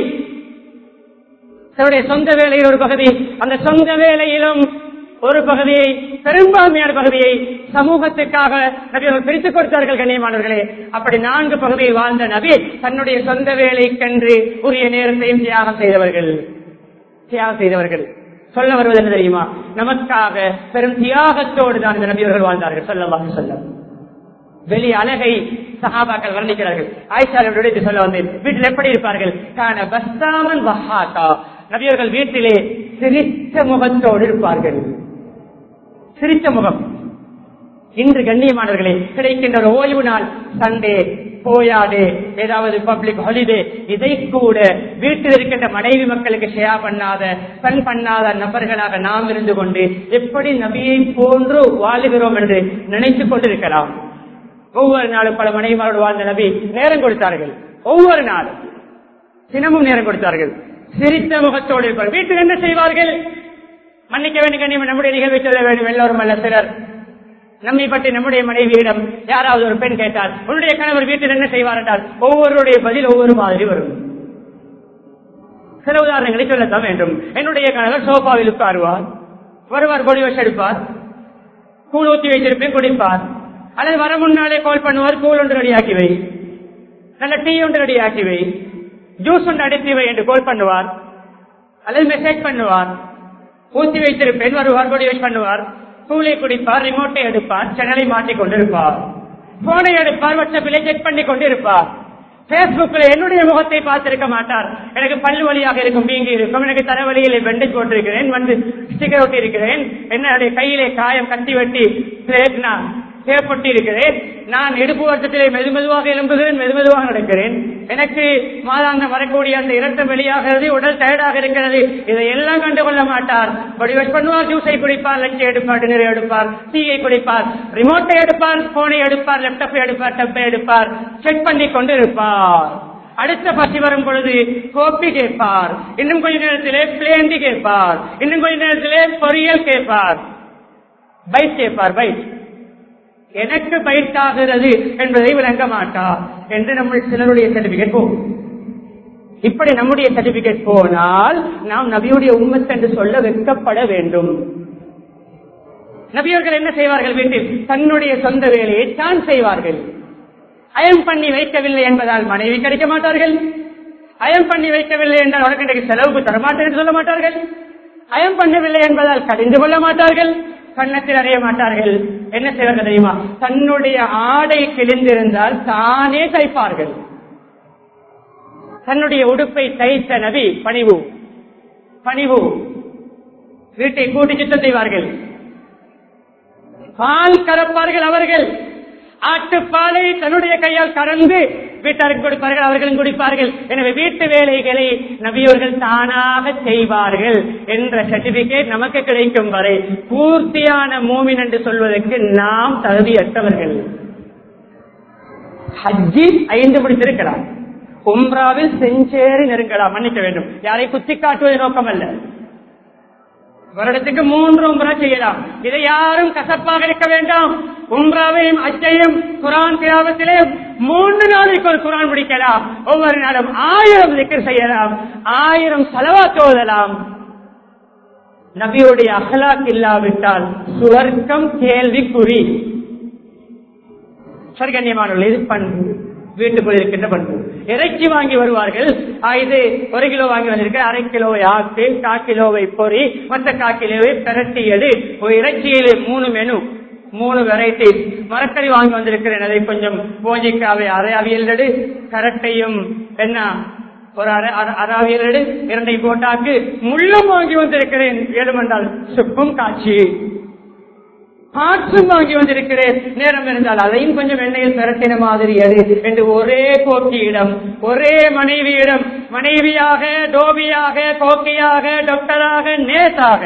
தன்னுடைய சொந்த வேலையில் ஒரு பகுதி. அந்த சொந்த வேலையிலும் ஒரு பகுதியை, பெரும்பான்மையான பகுதியை சமூகத்துக்காக நபியர்கள் பிரித்துக் கொடுத்தார்கள். கண்ணியமானவர்களே, அப்படி 4 பகுதியை வாழ்ந்த நபி தன்னுடைய சொந்த வேலைக்கென்று உரிய நேரத்தையும் தியாகம் செய்தவர்கள். சொல்ல வருவது என்ன தெரியுமா? நமக்காக பெரும் தியாகத்தோடு தான் இந்த நபியர்கள் வாழ்ந்தார்கள். ஸல்லல்லாஹு அலைஹி வஸல்லம். வெளி அழகை சஹாபாக்கள் வர்ணிக்கிறார்கள். ஆயிஷாவிடம் சொல்ல வந்தேன், வீட்டில் எப்படி இருப்பார்கள்? கான பஸ்தாமன் வஹாகா. நபியர்கள் வீட்டிலே சிரித்த முகத்தோடு இருப்பார்கள். சிரித்த முகம். இன்று கண்ணியமானவர்களே, கிடைக்கின்ற ஒரு ஓய்வு நாள் சண்டே, போயாடு, ஏதாவது பப்ளிக் ஹாலிடே, இதை கூட வீட்டில் இருக்கின்ற மனைவி மக்களுக்கு ஷேர் பண்ணாத நபர்களாக நாம் இருந்து கொண்டு எப்படி நபியை போன்று வாழுகிறோம் என்று நினைத்துக் கொண்டிருக்கலாம். ஒவ்வொரு நாளும் பல மனைவிமாரோடு வாழ்ந்த நபி நேரம் கொடுத்தார்கள். ஒவ்வொரு நாளும் தினமும் நேரம் கொடுத்தார்கள். சிரித்த முகத்தோடு இருப்பார்கள். வீட்டில் என்ன செய்வார்கள்? மன்னிக்க வேண்டும் கண்ணியம், நம்முடைய நிகழ்வை சொல்ல வேண்டும். எல்லோரும் அல்ல, சிலர் நம்மை பற்றி நம்முடைய மனைவியிடம் யாராவது ஒரு பெண் கேட்டால் உன்னுடைய கணவர் வீட்டில் என்ன செய்வார் என்றால் ஒவ்வொருடைய பதில் ஒவ்வொரு மாதிரி வரும். சில உதாரணங்களை சொல்லத்தான் வேண்டும். என்னுடைய கணவர் சோபாவில் உட்காருவார், வருவார், பொடி வச்சு எடுப்பார், கூழ் ஊற்றி வைத்திருப்பேன் குடிப்பார், அல்லது வர முன்னாலே கால் பண்ணுவார், கூழ் ஒன்று ரெடியாக்கி வை, நல்ல டீ ஒன்று ரெடியாக்கி வை, ஜூஸ் ஒன்று அடித்து வை என்று கால் பண்ணுவார், அல்லது மெசேஜ் பண்ணுவார். ஊற்றி வைத்திருப்பேன், வருவார், பொடி வச்சு பண்ணுவார், கூலை குடிப்பார், ரிமோட்டை எடுப்பார், சேனலை மாற்றிக் கொண்டிருப்பார், போனை எடுப்பார், வாட்ஸ்அப்பிலே செக் பண்ணி கொண்டிருப்பார். பேஸ்புக்கில் என்னுடைய முகத்தை பார்த்திருக்க மாட்டார். எனக்கு பல்லு வழியாக இருக்கும், வீங்கி இருக்கும், எனக்கு தலைவலியிலே பெண்டேஜ் போட்டிருக்கிறேன், வந்து ஸ்டிக்கர் ஒட்டி இருக்கிறேன், என்னுடைய கையிலே காயம், கத்தி வெட்டி தேப்பட்டி இருக்கிறேன், நான் எடுப்பு வருஷத்திலே மெதுமெதுவாக எழும்புகிறேன், மெதுமெதுவாக நடக்கிறேன், எனக்கு மாதாந்தம் வரக்கூடிய அந்த இரத்தம் வெளியாகிறது, உடல் டயர்டாக இருக்கிறது, இதையெல்லாம் கண்டுகொள்ள மாட்டார். வடிவஸ் பண்ணுவார், ஜூஸை குடிப்பார், லஞ்சை எடுப்பார், டின்னரை எடுப்பார், டீயை குடிப்பார், ரிமோட்டை எடுப்பார், போனை எடுப்பார், லேப்டாப்பை எடுப்பார், டப்பை எடுப்பார், செக் பண்ணி கொண்டு இருப்பார். அடுத்த பசி வரும் பொழுது கோப்பி கேட்பார், இன்னும் கொஞ்ச நேரத்திலே பிளேண்டி கேட்பார், இன்னும் கொஞ்ச நேரத்திலே பொரியல் கேட்பார், பைட் கேட்பார், பைட் எனக்கு பயிற்சாகிறது என்பதை விளங்க மாட்டார் என்று நம்ம சிலருடைய சர்டிபிகேட் போகும். இப்படி நம்முடைய சர்டிபிகேட் போனால் நாம் நபியுடைய உம்மத் என்று சொல்ல வெட்கப்பட வேண்டும். நபியவர்கள் என்ன செய்வார்கள்? வீட்டில் தன்னுடைய சொந்த வேலையை தான் செய்வார்கள். அயம் பண்ணி வைக்கவில்லை என்பதால் மனைவி கிடைக்க மாட்டார்கள். அயம் பண்ணி வைக்கவில்லை என்றால் உனக்கு இன்றைக்கு செலவுக்கு தரமாட்டேன் என்று சொல்ல மாட்டார்கள். அயம் பண்ணவில்லை என்பதால் கடிந்து கொள்ள மாட்டார்கள், கண்ணத்தில் அறிய மாட்டார்கள். என்ன செய்வார்கள் தெரியுமா? தன்னுடைய ஆடை கிழிந்திருந்தால் தானே தைப்பார்கள். தன்னுடைய உடுப்பை தைத்த நபி பணிவு வீட்டை கூட்டி சுத்தம் செய்வார்கள். பால் கறப்பார்கள். அவர்கள் ஆட்டுப்பாலை தன்னுடைய கையால் கறந்து வீட்டாருக்கு கொடுப்பார்கள், அவர்களும் குடிப்பார்கள். எனவே வீட்டு வேலைகளை நபியவர்கள் தானாக செய்வார்கள் என்ற சர்டிபிகேட் நமக்கு கிடைக்கும் வரை பூர்த்தியான மூமின் என்று சொல்வதற்கு நாம் தகுதியற்றவர்கள். ஹஜ்ஜில் 5 முடித்திருக்கலாம், உம்ராவில் செஞ்சேறி நெருங்கலாம். மன்னிக்க வேண்டும், யாரை குத்தி காட்டுவது நோக்கம் அல்ல. வருடத்துக்கு 3 உம்ரா செய்யலாம். இதை யாரும் கசப்பாக இருக்க வேண்டாம். உம்ராவையும் அஜ்ஜையும் குரான் திலாவத்திலே 3 நாளைக்கு ஒரு குரான் முடிக்கலாம். ஒவ்வொரு நாளும் 1000 திக்ர் செய்யலாம், 1000 ஸலவாத் ஓதலாம். நபியுடைய அஹ்லாக் இல்லாவிட்டால் சுவர்க்கம் கேள்விக்குறி. சர்க்கண்யமானவர்கள், இது பண்பு, வீட்டுக்குள் இருக்கின்ற பண்பு. இறைச்சி வாங்கி வருவார்கள். இது 1 கிலோ வாங்கி வந்திருக்க, 1/2 கிலோவை ஆக்கு, 1/4 கிலோவை பொறி, மற்ற 1/4 கிலோவை பிரட்டியது. இறைச்சியிலே 3 மெனு, 3 வெரைட்டிஸ். மரக்கறி வாங்கி வந்திருக்கிறேன், அதை கொஞ்சம் போஞ்சிக்காவை அரையாவியல், கரட்டையும் என்ன ஒரு அராவியல் 2 போட்டாக்கு, முள்ளும் வாங்கி வந்திருக்கிறேன், ஏழுமண்டால் சுப்பும் காட்சி, ஆற்றும் வாங்கி வந்திருக்கிறேன், நேரம் இருந்தால் அதையும் கொஞ்சம் எண்ணெயில் பெரட்டின மாதிரி எது என்று ஒரே கோக்கியிடம், ஒரே மனைவியிடம், மனைவியாக, டோபியாக, கோக்கியாக, டாக்டராக, நேசாக,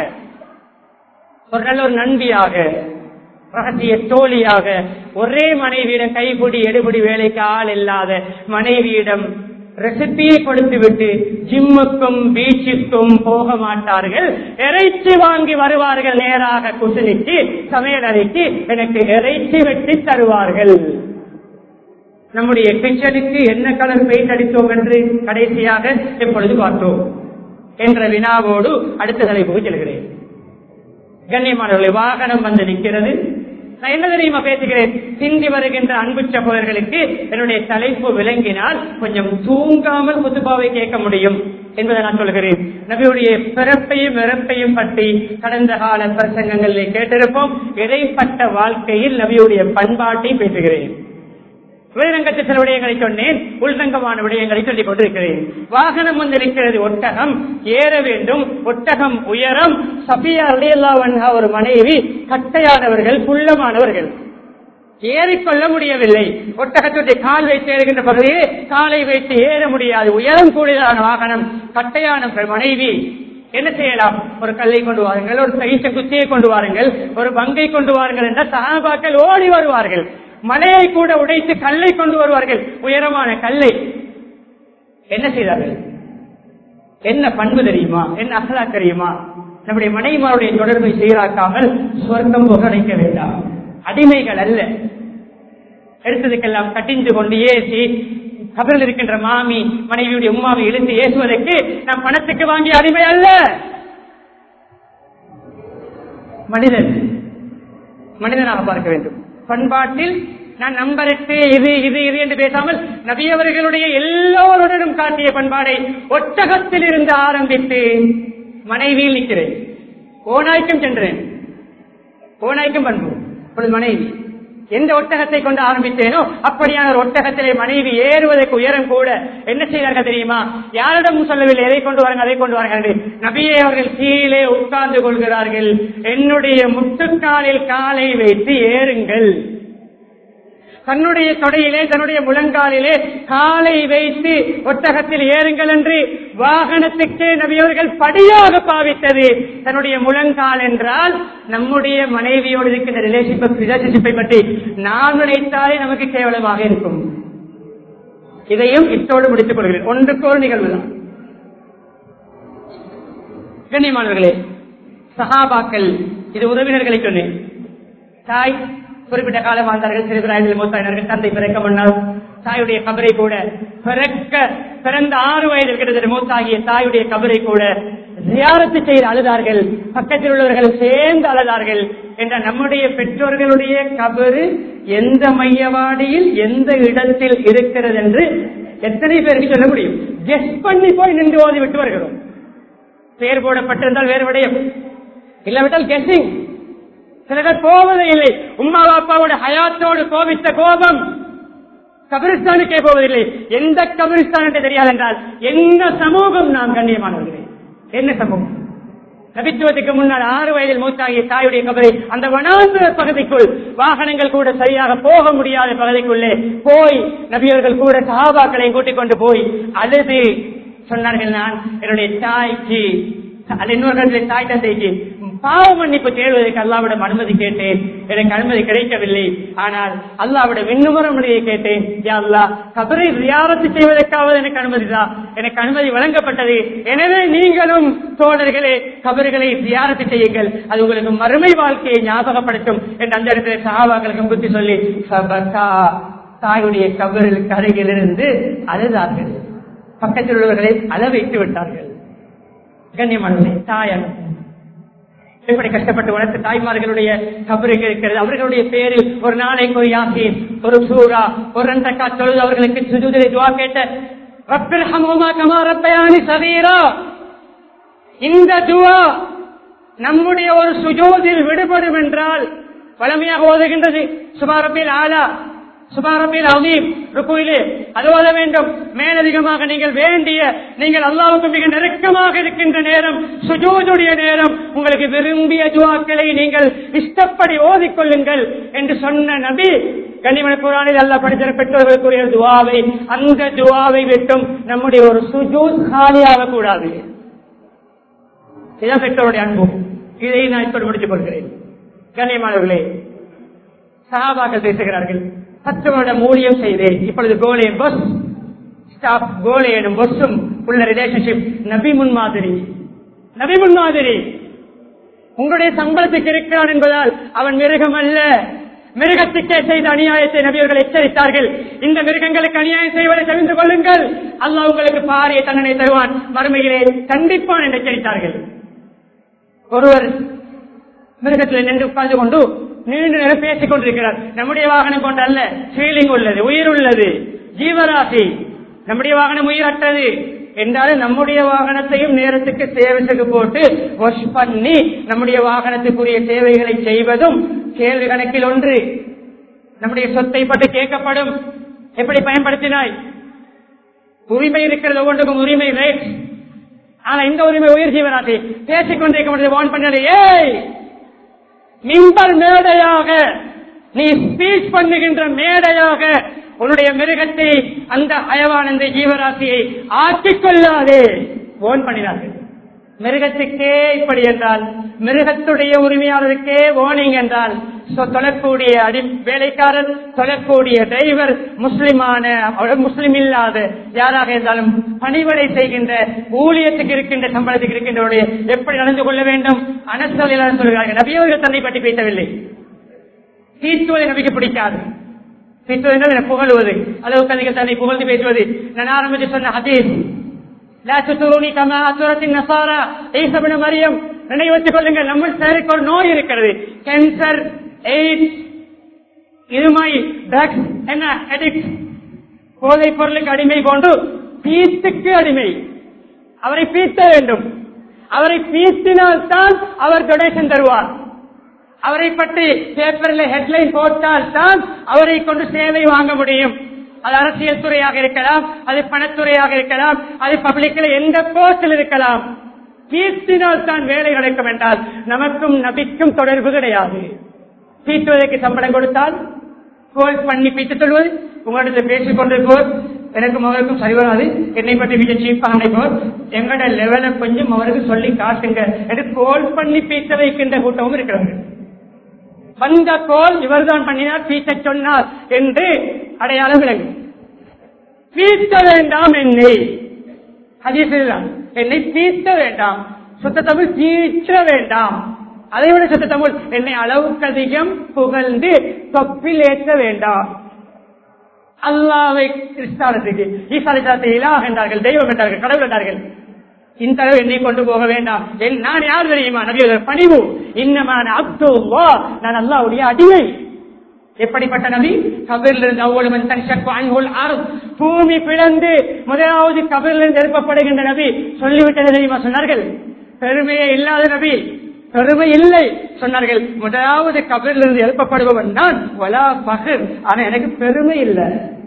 ஒரு நல்ல ஒரு நண்பியாக, ரகசிய தோழியாக, ஒரே மனைவியிடம் கைப்பிடி எடுபடி வேலைக்கு ஆள் இல்லாத மனைவியிடம் ரெசிபியை கொடுத்துவிட்டு ஜிம்முக்கும் பீச்சுக்கும் போக மாட்டார்கள். இறைச்சி வாங்கி வருவார்கள், நேராக குசினிக்கு சமையல் அறைக்கு எனக்கு இறைச்சி வெட்டி தருவார்கள். நம்முடைய கிச்சனுக்கு என்ன கலர் பெயிண்ட் அடித்தோம் என்று கடைசியாக எப்பொழுது பார்த்தோம் என்ற வினாவோடு அடுத்த தலைப்புக்கு செல்கிறேன். கண்ணியமானவர்களை, வாகனம் வந்து நிற்கிறது. நான் என்ன தெரியுமா பேசுகிறேன்? சிந்தி வருகின்ற அன்பு சகோதரர்களுக்கு என்னுடைய தலைப்பு விளங்கினால் கொஞ்சம் தூங்காமல் குத்துபாவை கேட்க முடியும் என்பதை நான் சொல்கிறேன். நபியுடைய பிறப்பையும் இறப்பையும் பற்றி கடந்த கால பிரசங்கங்களிலே கேட்டிருப்போம். இடைப்பட்ட வாழ்க்கையில் நபியுடைய பண்பாட்டை பேசுகிறேன். வெளிரங்கத்தில் சில விடயங்களை சொன்னேன், உள்ரங்கமான விடயங்களை சொல்லிக் கொண்டிருக்கிறேன். வாகனம் வந்திருக்கிறது, ஒட்டகம் ஏற வேண்டும், ஒட்டகம் உயரம். சஃபியா ரலியல்லாஹு அன்ஹா ஒரு மனைவி, கட்டையானவர்கள், குள்ளமானவர்கள். ஏறிக்கொள்ள முடியவில்லை. ஒட்டகத்துடைய கால் வைத்து ஏறுகின்ற பகுதியை காலை வைத்து ஏற முடியாது. உயரம் கூடியதான வாகனம், கட்டையான மனைவி. என்ன செய்யலாம்? ஒரு கல்லை கொண்டு வாருங்கள், ஒரு கைச்ச குச்சியை கொண்டு வாருங்கள், ஒரு பங்கை கொண்டு வாருங்கள் என்றால் சஹாபாக்கள் ஓடி வருவார்கள். மலையை கூட உடைத்து கல்லை கொண்டு வருவார்கள், உயரமான கல்லை. என்ன செய்தார்கள்? என்ன பண்பு தெரியுமா? என்ன அகலாக் தெரியுமா? நம்முடைய மனைவிமாருடைய தொடர்பை சீராக்காமல் சொர்க்கம் புகழைக்க வேண்டாம். அடிமைகள் அல்ல. எடுத்ததுக்கெல்லாம் கட்டிந்து கொண்டு ஏசி கபரில் இருக்கின்ற மாமி மனைவியுடைய உம்மாவை இழுத்து ஏசுவதற்கு நாம் பணத்துக்கு வாங்கிய அடிமை அல்ல. மனிதன் மனிதனாக பார்க்க வேண்டும். பண்பாட்டில் நான் நம்பர் 8 இது இது இது என்று பேசாமல் நபியவர்களுடைய எல்லோருடனும் காட்டிய பண்பாடை ஒட்டகத்தில் இருந்து ஆரம்பித்து மனைவியில் நிற்கிறேன். ஓநாய்க்கும் சென்றேன். ஓநாய்க்கும் பண்பு. இப்பொழுது மனைவி எந்த ஒட்டகத்தை கொண்டு ஆரம்பித்தேனோ அப்படியான ஒரு ஒட்டகத்திலே மனைவி ஏறுவதற்கு உயரம் கூட என்ன செய்தார்கள் தெரியுமா? யாரிடமும் சொல்லவில்லை, எதை கொண்டு வாருங்கள் அதை கொண்டு வாருங்கள். நபியே அவர்கள் கீழே உட்கார்ந்து கொள்கிறார்கள். என்னுடைய முட்டுக்காலில் காலை வைத்து ஏறுங்கள். தன்னுடைய தொடையிலே தன்னுடைய முழங்காலிலே காலை வைத்து ஒட்டகத்தில் ஏறுங்கள் என்று வாகனத்துக்கு நபியவர்கள் படியாக பாவித்தது தன்னுடைய முழங்கால் என்றால் நம்முடைய மனைவியோடு இருக்கின்ற ரிலேஷன்ஷிப்பை பற்றி நாம் நினைத்தாலே நமக்கு கேவலமாக இருக்கும். இதையும் இத்தோடு முடித்துக் கொள்கிறேன். ஒன்றுக்கோர் நிகழ்வுதான். கண்ணியமானவர்களே, சஹாபாக்கள், இது உறவினர்களை சொன்னேன். தாய் குறிப்பிட்ட காலம் வாழ்ந்தார்கள். சிறுபிராயத்தில் மூத்தாயினார்கள். தந்தை பிறக்க முன்னால் தாயுடைய கபரை கூட பிறந்த 6 வயதில் கிட்டத்தட்ட மூத்தாகிய தாயுடைய கபரை கூட ஜியாரத்து செய்து அழுதார்கள். பக்கத்தில் உள்ளவர்கள் சேர்ந்து அழுதார்கள். என்ற நம்முடைய பெற்றோர்களுடைய கபரு எந்த மையவாடியில் எந்த இடத்தில் இருக்கிறது என்று எத்தனை பேருக்கு சொல்ல முடியும்? கெஸ் பண்ணி போய் நின்று ஓதி விட்டு வருகிறோம். பெயர் போடப்பட்டிருந்தால் வேறு விடயம், இல்லாவிட்டால் கெஸ்ஸிங். சிலர் போவதே இல்லை. உம்மா அப்பாவோட ஹயாத்தோடு கோபித்த கோபம் கபிரிஸ்தானுக்கே போவதில்லை. எந்த கபிரிஸ்தான் என்று தெரியாது என்றால் என்ன சமூகம் நாம்? கண்ணியமானவர்களே, என்ன சமூகம்? நபித்துவத்துக்கு முன்னால் 6 வயதில் மூத்தாகிய தாயுடைய கபரை அந்த வனாந்திர பகுதிக்குள் வாகனங்கள் கூட சரியாக போக முடியாத பகுதிக்குள்ளே போய் நபியவர்கள் கூட சஹாபாக்களையும் கூட்டிக் கொண்டு போய் அழுது சொன்னார்கள், நான் என்னுடைய தாய்க்கு இன்னொரு தாய் தந்தைக்கு பாவ மன்னிப்பு தேடுவதற்கு அல்லாவிடம் அனுமதி கேட்டேன். எனக்கு அனுமதி கிடைக்கவில்லை. ஆனால் அல்லாவிடம் இன்னும் முறையை கேட்டேன், யா அல்லாஹ், கபரை ஜியாரத்து செய்வதற்காவது எனக்கு அனுமதிதான். எனக்கு அனுமதி வழங்கப்பட்டது. எனவே நீங்களும் தோழர்களே கபர்களை ஜியாரத்து செய்யுங்கள், அது உங்களுக்கு மறுமை வாழ்க்கையை ஞாபகப்படுத்தும் என்று அந்த இடத்துல சஹாபாக்களுக்கு புத்தி சொல்லி தாயுடைய கபரில் கரையிலிருந்து அழுதார்கள். பக்கத்தில் உள்ளவர்களை அழ வைத்து விட்டார்கள். கண்ணியமானவர்களே, தாய் எப்படி கஷ்டப்பட்டு வளர்த்து தாய்மார்களுடைய கபருக்கு இருக்கிறது. அவர்களுடைய பேரில் ஒரு நாளைக்கு ஒரு யாசீன், ஒரு சூரா, ஒரு 2 ரக்காத் தொழுது அவர்களுக்கு சுஜூதிலே துஆ கேட்ட ரப்பில் ஹம்ஹுமா கமா ரப்பயானி ஸகீரா. இந்த துஆ நம்முடைய ஒரு சுஜூதில் விடுபடும் என்றால் வளமையாக ஓதுகின்றது சுப்ஹான ரப்பில் ஆலா, சுப்ஹான ரப்பில் அஸீம் ருக்குயிலே அது ஓத வேண்டும். மேலதிகமாக நீங்கள் வேண்டிய, நீங்கள் அல்லாஹ்வுக்கு மிக நெருக்கமாக இருக்கின்ற நேரம், சுஜூதுடைய நேரம், உங்களுக்கு விரும்பிய துஆக்களை நீங்கள் இஷ்டப்படி ஓதிக்கொள்ளுங்கள் என்று சொன்ன நபி கண்ணியமான குர்ஆனில் அல்லாஹ் படித்த பெற்றோர்களுக்குரிய துஆவை, அந்த துஆவை விட்டும் நம்முடைய ஒரு சுஜூத் காலியாக கூடாது. இதான் பெற்றோருடைய அன்பு. இதை நான் இப்படி முடித்துக் கொள்கிறேன். கண்ணியமானவர்களே, சஹாபாக்கள் பேசுகிறார்கள், 10 வருடம் ஊழியம் செய்தேன். இப்பொழுது கோலே பஸ் ஸ்டாப், கோலே எனும் பஸ்ஸும் உள்ள ரிலேஷன்ஷிப் நபி முன்மாதிரி. நபி முன்மாதிரி. உங்களுடைய சம்பளத்துக்கு இருக்கிறான் என்பதால் அவன் மிருகம் அல்ல. மிருகத்துக்கே செய்த அநியாயத்தை நபியவர்கள் எச்சரித்தார்கள். இந்த மிருகங்களுக்கு அநியாயம் செய்வதை தெரிந்து கொள்ளுங்கள், அல்லாஹ் உங்களுக்கு பாரிய தண்டனை தருவான், மறுமையிலே கண்டிப்பான் என்று எச்சரித்தார்கள். ஒருவர் மிருகத்தில் நின்று உட்கார்ந்து கொண்டு நீண்ட நேரம் பேசிக் கொண்டிருக்கிறார். நம்முடைய வாகனம் கொண்டு அல்ல, ஃபீலிங் உள்ளது, உயிர் உள்ளது, ஜீவராசி. நம்முடைய வாகனம் உயிரற்றது என்றாலும் நம்முடைய வாகனத்தையும் நேரத்துக்கு சேவைக்கு போட்டு வாஷ் பண்ணி நம்முடைய வாகனத்துக்குரிய சேவைகளை செய்வதும் கேள்வி கணக்கில் ஒன்று. நம்முடைய சொத்தை பற்றி கேட்கப்படும், எப்படி பயன்படுத்தினாய்? உரிமை இருக்கிறது, ஒவ்வொன்றுக்கும் உரிமை ரைட். ஆனா இந்த உரிமை உயிர் ஜீவராசி. பேசிக்கொண்டிருக்க முடியாது, வான் பண்ணி, ஏய் மிம்பர் மேடையாக நீ ஸ்பீச் பண்ணுகின்ற மேடையாக உன்னுடைய மிருகத்தை அந்த ஹயவான் அந்த ஜீவராசியை ஆக்கிக் கொள்ளாதே ஓன் பண்ணினார்கள். மிருகத்துக்கே இப்படி என்றால், மிருகத்துடைய உரிமையாளருக்கே ஓனிங் என்றால், தொழக்கூடிய வேலைக்காரர், தொழக்கூடிய டிரைவர், முஸ்லிமான முஸ்லிம் இல்லாத யாராக இருந்தாலும் பணிவிடை செய்கின்ற ஊழியத்துக்கு இருக்கின்ற சம்பளத்துக்கு இருக்கின்றவருடைய எப்படி நடந்து கொள்ள வேண்டும்? அனசல் சொல்கிறார்கள். நபியவர்கள் தன்னை பற்றி பேசவில்லை. தீர்த்துவதை நபிக்கு பிடிக்காது. தீர்த்துவதை புகழ்வது, அளவுக்கு அதிக தன்னை புகழ்ந்து பேசுவது. நான் ஆரம்பித்து சொன்ன ஹதீஸ், நினைவுத்துக் கொள்ளுங்கள், நம்ம சேருக்கு ஒரு நோய் இருக்கிறது. கேன்சர், எய்ட்ஸ், இருமை, ட்ரக்ஸ், என்ன அடிக்ட், போதைப் பொருளுக்கு அடிமை போன்று பீத்துக்கு அடிமை. அவரை பீத்த வேண்டும். அவரை பீத்தினால்தான் அவர் டொனேஷன் தருவார். அவரை பற்றி பேப்பரில் ஹெட்லைன் போட்டால் தான் அவரை கொண்டு சேவை வாங்க முடியும். அது அரசியல் துறையாக இருக்கலாம், அது பணத்துறையாக இருக்கலாம், அது பப்ளிக்கில் எந்த போஸ்டில் இருக்கலாம். பீத்தினால் தான் வேலை கிடைக்கும் என்றால் நமக்கும் நபிக்கும் தொடர்பு கிடையாது. பீத்துவதற்கு சம்பளம் கொடுத்தால் கோல் பண்ணி பீத்து சொல்வது, உங்களிடத்தில் பேசிக் கொண்டிருப்போர் எனக்கும் அவருக்கும் சரி வராது, என்னை பற்றி மிக சீப்பாக நினைப்போர், எங்களோட லெவலை கொஞ்சம் அவருக்கு சொல்லி காட்டுங்க என்று கோல் பண்ணி பீத்த வைக்கின்ற கூட்டமும் இருக்கிறார்கள். வந்த கோல் இவர்தான் பண்ணினார், பீத்த சொன்னார் என்று அடையாளம் விளங்கும். பீத்த வேண்டாம் என்னை, என்னை பீத்த வேண்டாம், சுத்த தமிழ் பீற்ற வேண்டாம். அதை விட சுத்த தமிழ் என்னை அளவுக்கு அதிகம் புகழ்ந்து தொப்பில் ஏற்ற வேண்டாம். அல்லாஹ்வை கிறிஸ்தானத்துக்கு ஈசாலிசாத்தை இலாஹ் என்றார்கள், தெய்வம் என்றார்கள், கடவுள் என்றார்கள். இந்த அளவு என்னை கொண்டு போக வேண்டாம். நான் யார் தெரியுமா? நபியோட பணிவு. இன்னமான அப்துல்லா, நான் அல்லாஹ்வுடைய அடிமை. எப்படிப்பட்ட நபி? கபிரிலிருந்து அவ்வளவு தன் சக்தி அன்ஹுல் அர்த், பூமி பிளந்து முதலாவது கபிரிலிருந்து எழுப்பப்படுகின்ற நபி. சொல்லிவிட்டது தெரியுமா? சொன்னார்கள் பெருமையே இல்லாத நபி, பெருமை இல்லை சொன்னார்கள். முதலாவது கபிரிலிருந்து எழுப்பப்படுபவன் நான், வலா பகர், ஆனா எனக்கு பெருமை இல்லை.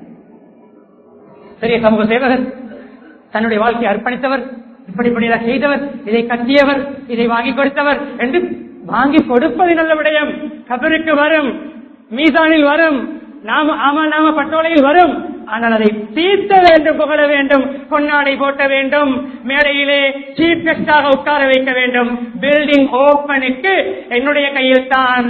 பெரிய சமூக சேவகர், தன்னுடைய வாழ்க்கையை அர்ப்பணித்தவர், இப்படிப்படியாக செய்தவர், இதை கட்டியவர், இதை வாங்கி கொடுத்தவர் என்று வாங்கி கொடுப்பது நல்ல விடயம். கபருக்கு வரும், மீசானில் வரும், நாம பட்டோலையில் வரும். ஆனால் அதை தீர்த்த வேண்டும், புகழ வேண்டும், பொன்னாடை போட்ட வேண்டும், மேடையிலே சீஃப் கெஸ்டாக உட்கார வைக்க வேண்டும். பில்டிங் ஓபனுக்கு என்னுடைய கையில் தான்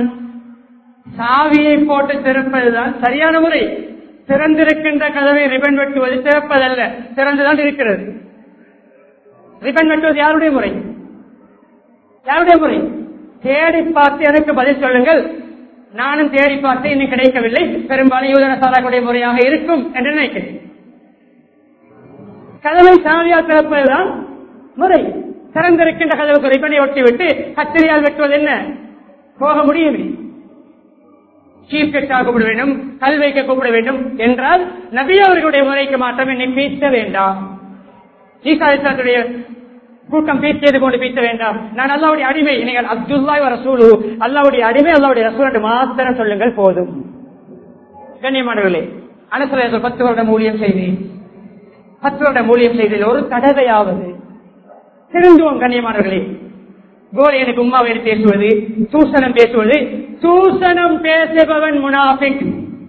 சாவியை போட்டு திறப்பதுதான் சரியான முறை. திறந்திருக்கின்ற கதவை ரிபன் வெட்டுவது திறப்பதல்ல, திறந்துதான் இருக்கிறது. ரிபன் வெட்டுவது யாருடைய முறை? யாருடைய முறை? தேடி பார்த்து எனக்கு பதில் சொல்லுங்கள். நானும் தேடி பார்த்து இன்னும் கிடைக்கவில்லை. பெரும்பாலும் யூதன சாராக்குடைய முறையாக இருக்கும் என்று நினைக்கிறேன். கதவை சாவியால் திறப்பதுதான் முறை. திறந்திருக்கின்ற கதவுக்கு ரிபனை ஒட்டிவிட்டு கத்திரியால் வெட்டுவது என்ன? போக முடியுமே. சீஃப் கெஸ்டாக கூப்பிட வேண்டும், கல் வைக்க கூப்பிட வேண்டும் என்றால் நபி அவர்களுடைய முறைக்கு மாற்றம் என்னை பேச வேண்டாம். ஈசாவுடைய கூட்டம் பேசியது கொண்டு பேச வேண்டாம். நான் அல்லாவுடைய அடிமை, நீங்கள் அப்துல்லாஹி வ ரசூலு, அல்லாவுடைய அடிமை, அல்லாவுடைய ரசூல் என்று மாத்திரம் சொல்லுங்கள் போதும். கண்ணியமானவர்களே, அனஸ் 10 வருடம் ஊழியம் செய்தேன். 10 வருடம் ஊழியம் செய்ததில் ஒரு தடவையாவது திருந்துவோம். கண்ணியமானவர்களே, கோலையனுக்கு உம்மாவை பேசுவது, தூசணம் பேசுவது, தூசணம் பேசுபவன் முனாஃபிக்.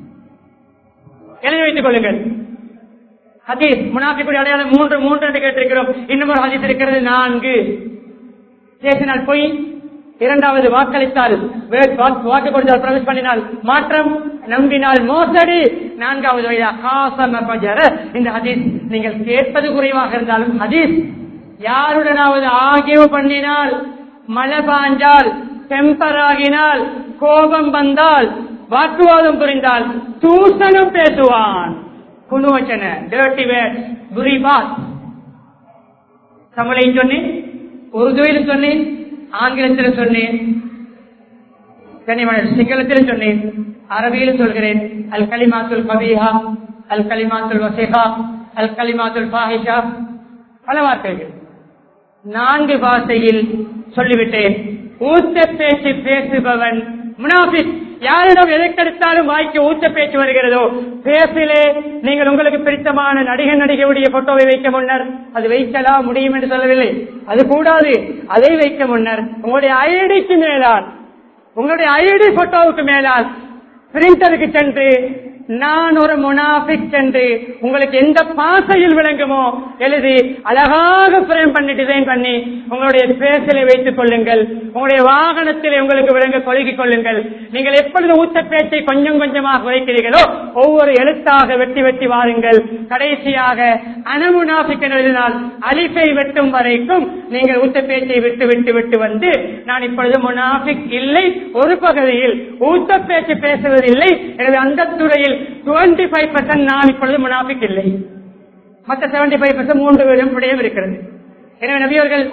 எழுதி வைத்துக் கொள்ளுங்கள். ஹதீஸ் முனாஃபிக்குடைய அடையாளம் 3 என்று கேட்டிருக்கிறோம். இன்னும் ஒரு ஹதீஸ் இருக்கிறது 4. பேசினால் பொய், 2வது வாக்களித்தால், வாக்கு கொடுத்தால் பிரவேச பண்ணினால் மாற்றம், நம்பினால் மோசடி, 4வது இந்த ஹதீஸ் நீங்கள் கேட்பது குறைவாக இருந்தாலும் ஹதீஸ். யாருடனாவது ஆகியவு பண்ணினால், மழை பாஞ்சால், டெம்பர் ஆகினால், கோபம் வந்தால், வாக்குவாதம் புரிந்தால் தூசணம் பேசுவான். குணுவச்சன, டர்ட்டி வேர்ட், புரி பாத். தமிழையும் சொன்னேன், உருதுவிலும் சொன்னேன், ஆங்கிலத்திலும் சொன்னேன், சிங்களத்திலும் சொன்னேன், அரபியிலும் சொல்கிறேன். அல் கலிமாத்துல் கபீஹா, அல் கலிமாத்துல் வசிஹா, அல் கலிமாத்துல் ஃபாஹிஷா, பல வார்த்தைகள் 4 பாஷையில் சொல்லிவிட்டேன். ஊத்த பேச்சு பேசுபவன் முனாஃபிக். யாரிடம் எதற்கெடுத்தாலும் வாய்க்கு ஊத்த பேச்சு வருகிறதோ, பேசிலே நீங்கள் உங்களுக்கு பிடித்தமான நடிகை நடிகையுடைய போட்டோவை வைக்க முன்னர், அது வைக்கலாம் முடியும் என்று சொல்லவில்லை, அது கூடாது. அதை வைக்க முன்னர் உங்களுடைய ஐடிக்கு மேலால், உங்களுடைய ஐடி போட்டோவுக்கு மேலால் பிரிண்டருக்கு சென்று நான் ஒரு முனாஃபிக் என்று உங்களுக்கு எந்த பாசையில் விளங்குமோ எழுதி அழகாக ஃப்ரேம் பண்ணி டிசைன் பண்ணி உங்களுடைய பேசிலே வைத்துக் கொள்ளுங்கள். உங்களுடைய வாகனத்திலே உங்களுக்கு விளங்க கொழுகிக் கொள்ளுங்கள். நீங்கள் எப்பொழுது ஊத்த பேச்சை கொஞ்சம் கொஞ்சமாக வைக்கிறீர்களோ ஒவ்வொரு எழுத்தாக வெட்டி வெட்டி வாருங்கள். கடைசியாக அனமுனாஃபிக் எழுதினால் அலிஃபை வெட்டும் வரைக்கும் நீங்கள் ஊத்த பேச்சை விட்டு விட்டு விட்டு வந்து நான் இப்பொழுது முனாஃபிக் இல்லை, ஒரு பகுதியில் ஊத்த பேச்சு பேசுவதில்லை, எனவே அந்த துறையில் 25% நான் இப்பொழுது முனாஃபிக் இல்லை, மற்ற 75% 3 பேரும் விடயம் இருக்கிறது. எனவே நபி அவர்கள்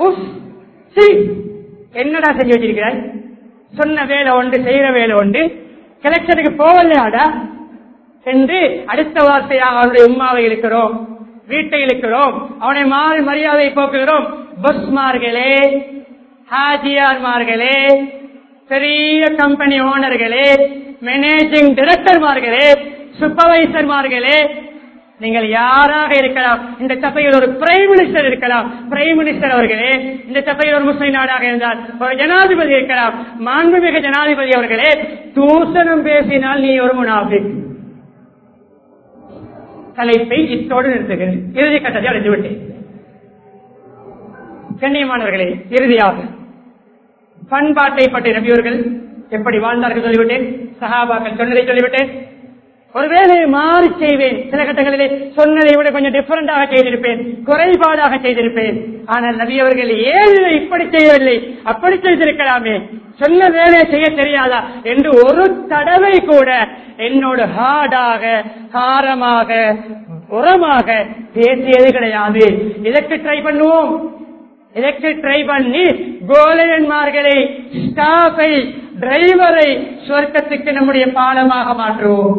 என்னடா செஞ்சு வச்சிருக்கிறாய், சொன்ன வேலை ஒன்று செய்யற வேலை ஒன்று, கலெக்ஷனுக்கு போகலையாடா என்று அடுத்த வார்த்தையாக அவருடைய உம்மாவை இழுக்கிறோம், வீட்டை இழுக்கிறோம், அவனை மாறி மரியாதை போக்குகிறோம். பஸ்மார்களே, ஹாஜியார்மார்களே, பெரிய கம்பெனி ஓனர்களே, மேனேஜிங் டைரக்டர்மார்களே, சூப்பர்வைசர்மார்களே, நீங்கள் யாராக இருக்கலாம். இந்த சபையில் ஒரு பிரைம் மினிஸ்டர் இருக்கலாம். பிரைம் மினிஸ்டர் அவர்களே, இந்த சபையில் ஒரு முஸ்லிம் நாடாக இருந்தால் ஒரு ஜனாதிபதி இருக்கலாம். மாண்புமிகு ஜனாதிபதி அவர்களே, தூசணம் பேசினால் நீ ஒரு முனாஃபிக். தலைப்பை இத்தோடு நிறுத்துகிறேன். இறுதி கட்டத்தை அடைந்து விட்டேன். கண்ணியமானவர்களே, இறுதியாக பண்பாட்டை பற்றி நபியவர்கள் எப்படி வாழ்ந்தார்கள் சொல்லிவிட்டேன். சஹாபாக்கள் சொன்னதை சொல்லிவிட்டேன். ஒருவேளை மாறி செய்வேன், சில கட்டங்களிலே சொன்னதை விட கொஞ்சம் டிஃபரெண்டாக செய்திருப்பேன், குறைபாடாக செய்திருப்பேன். ஆனால் நபியவர்கள் ஏன் இப்படி செய்யவில்லை, அப்படி செய்திருக்கலாமே, சொன்ன வேலை செய்ய தெரியாதா என்று ஒரு தடவை கூட என்னோடு ஹார்டாக, காரமாக, உரமாக பேசியது கிடையாது. இதற்கு ட்ரை பண்ணுவோம், இதற்கு ட்ரை பண்ணி கோலையன்மார்களை, ஸ்டாஃபை, டிரைவரை சொர்க்கத்துக்கு நம்முடைய பாலமாக மாற்றுவோம்.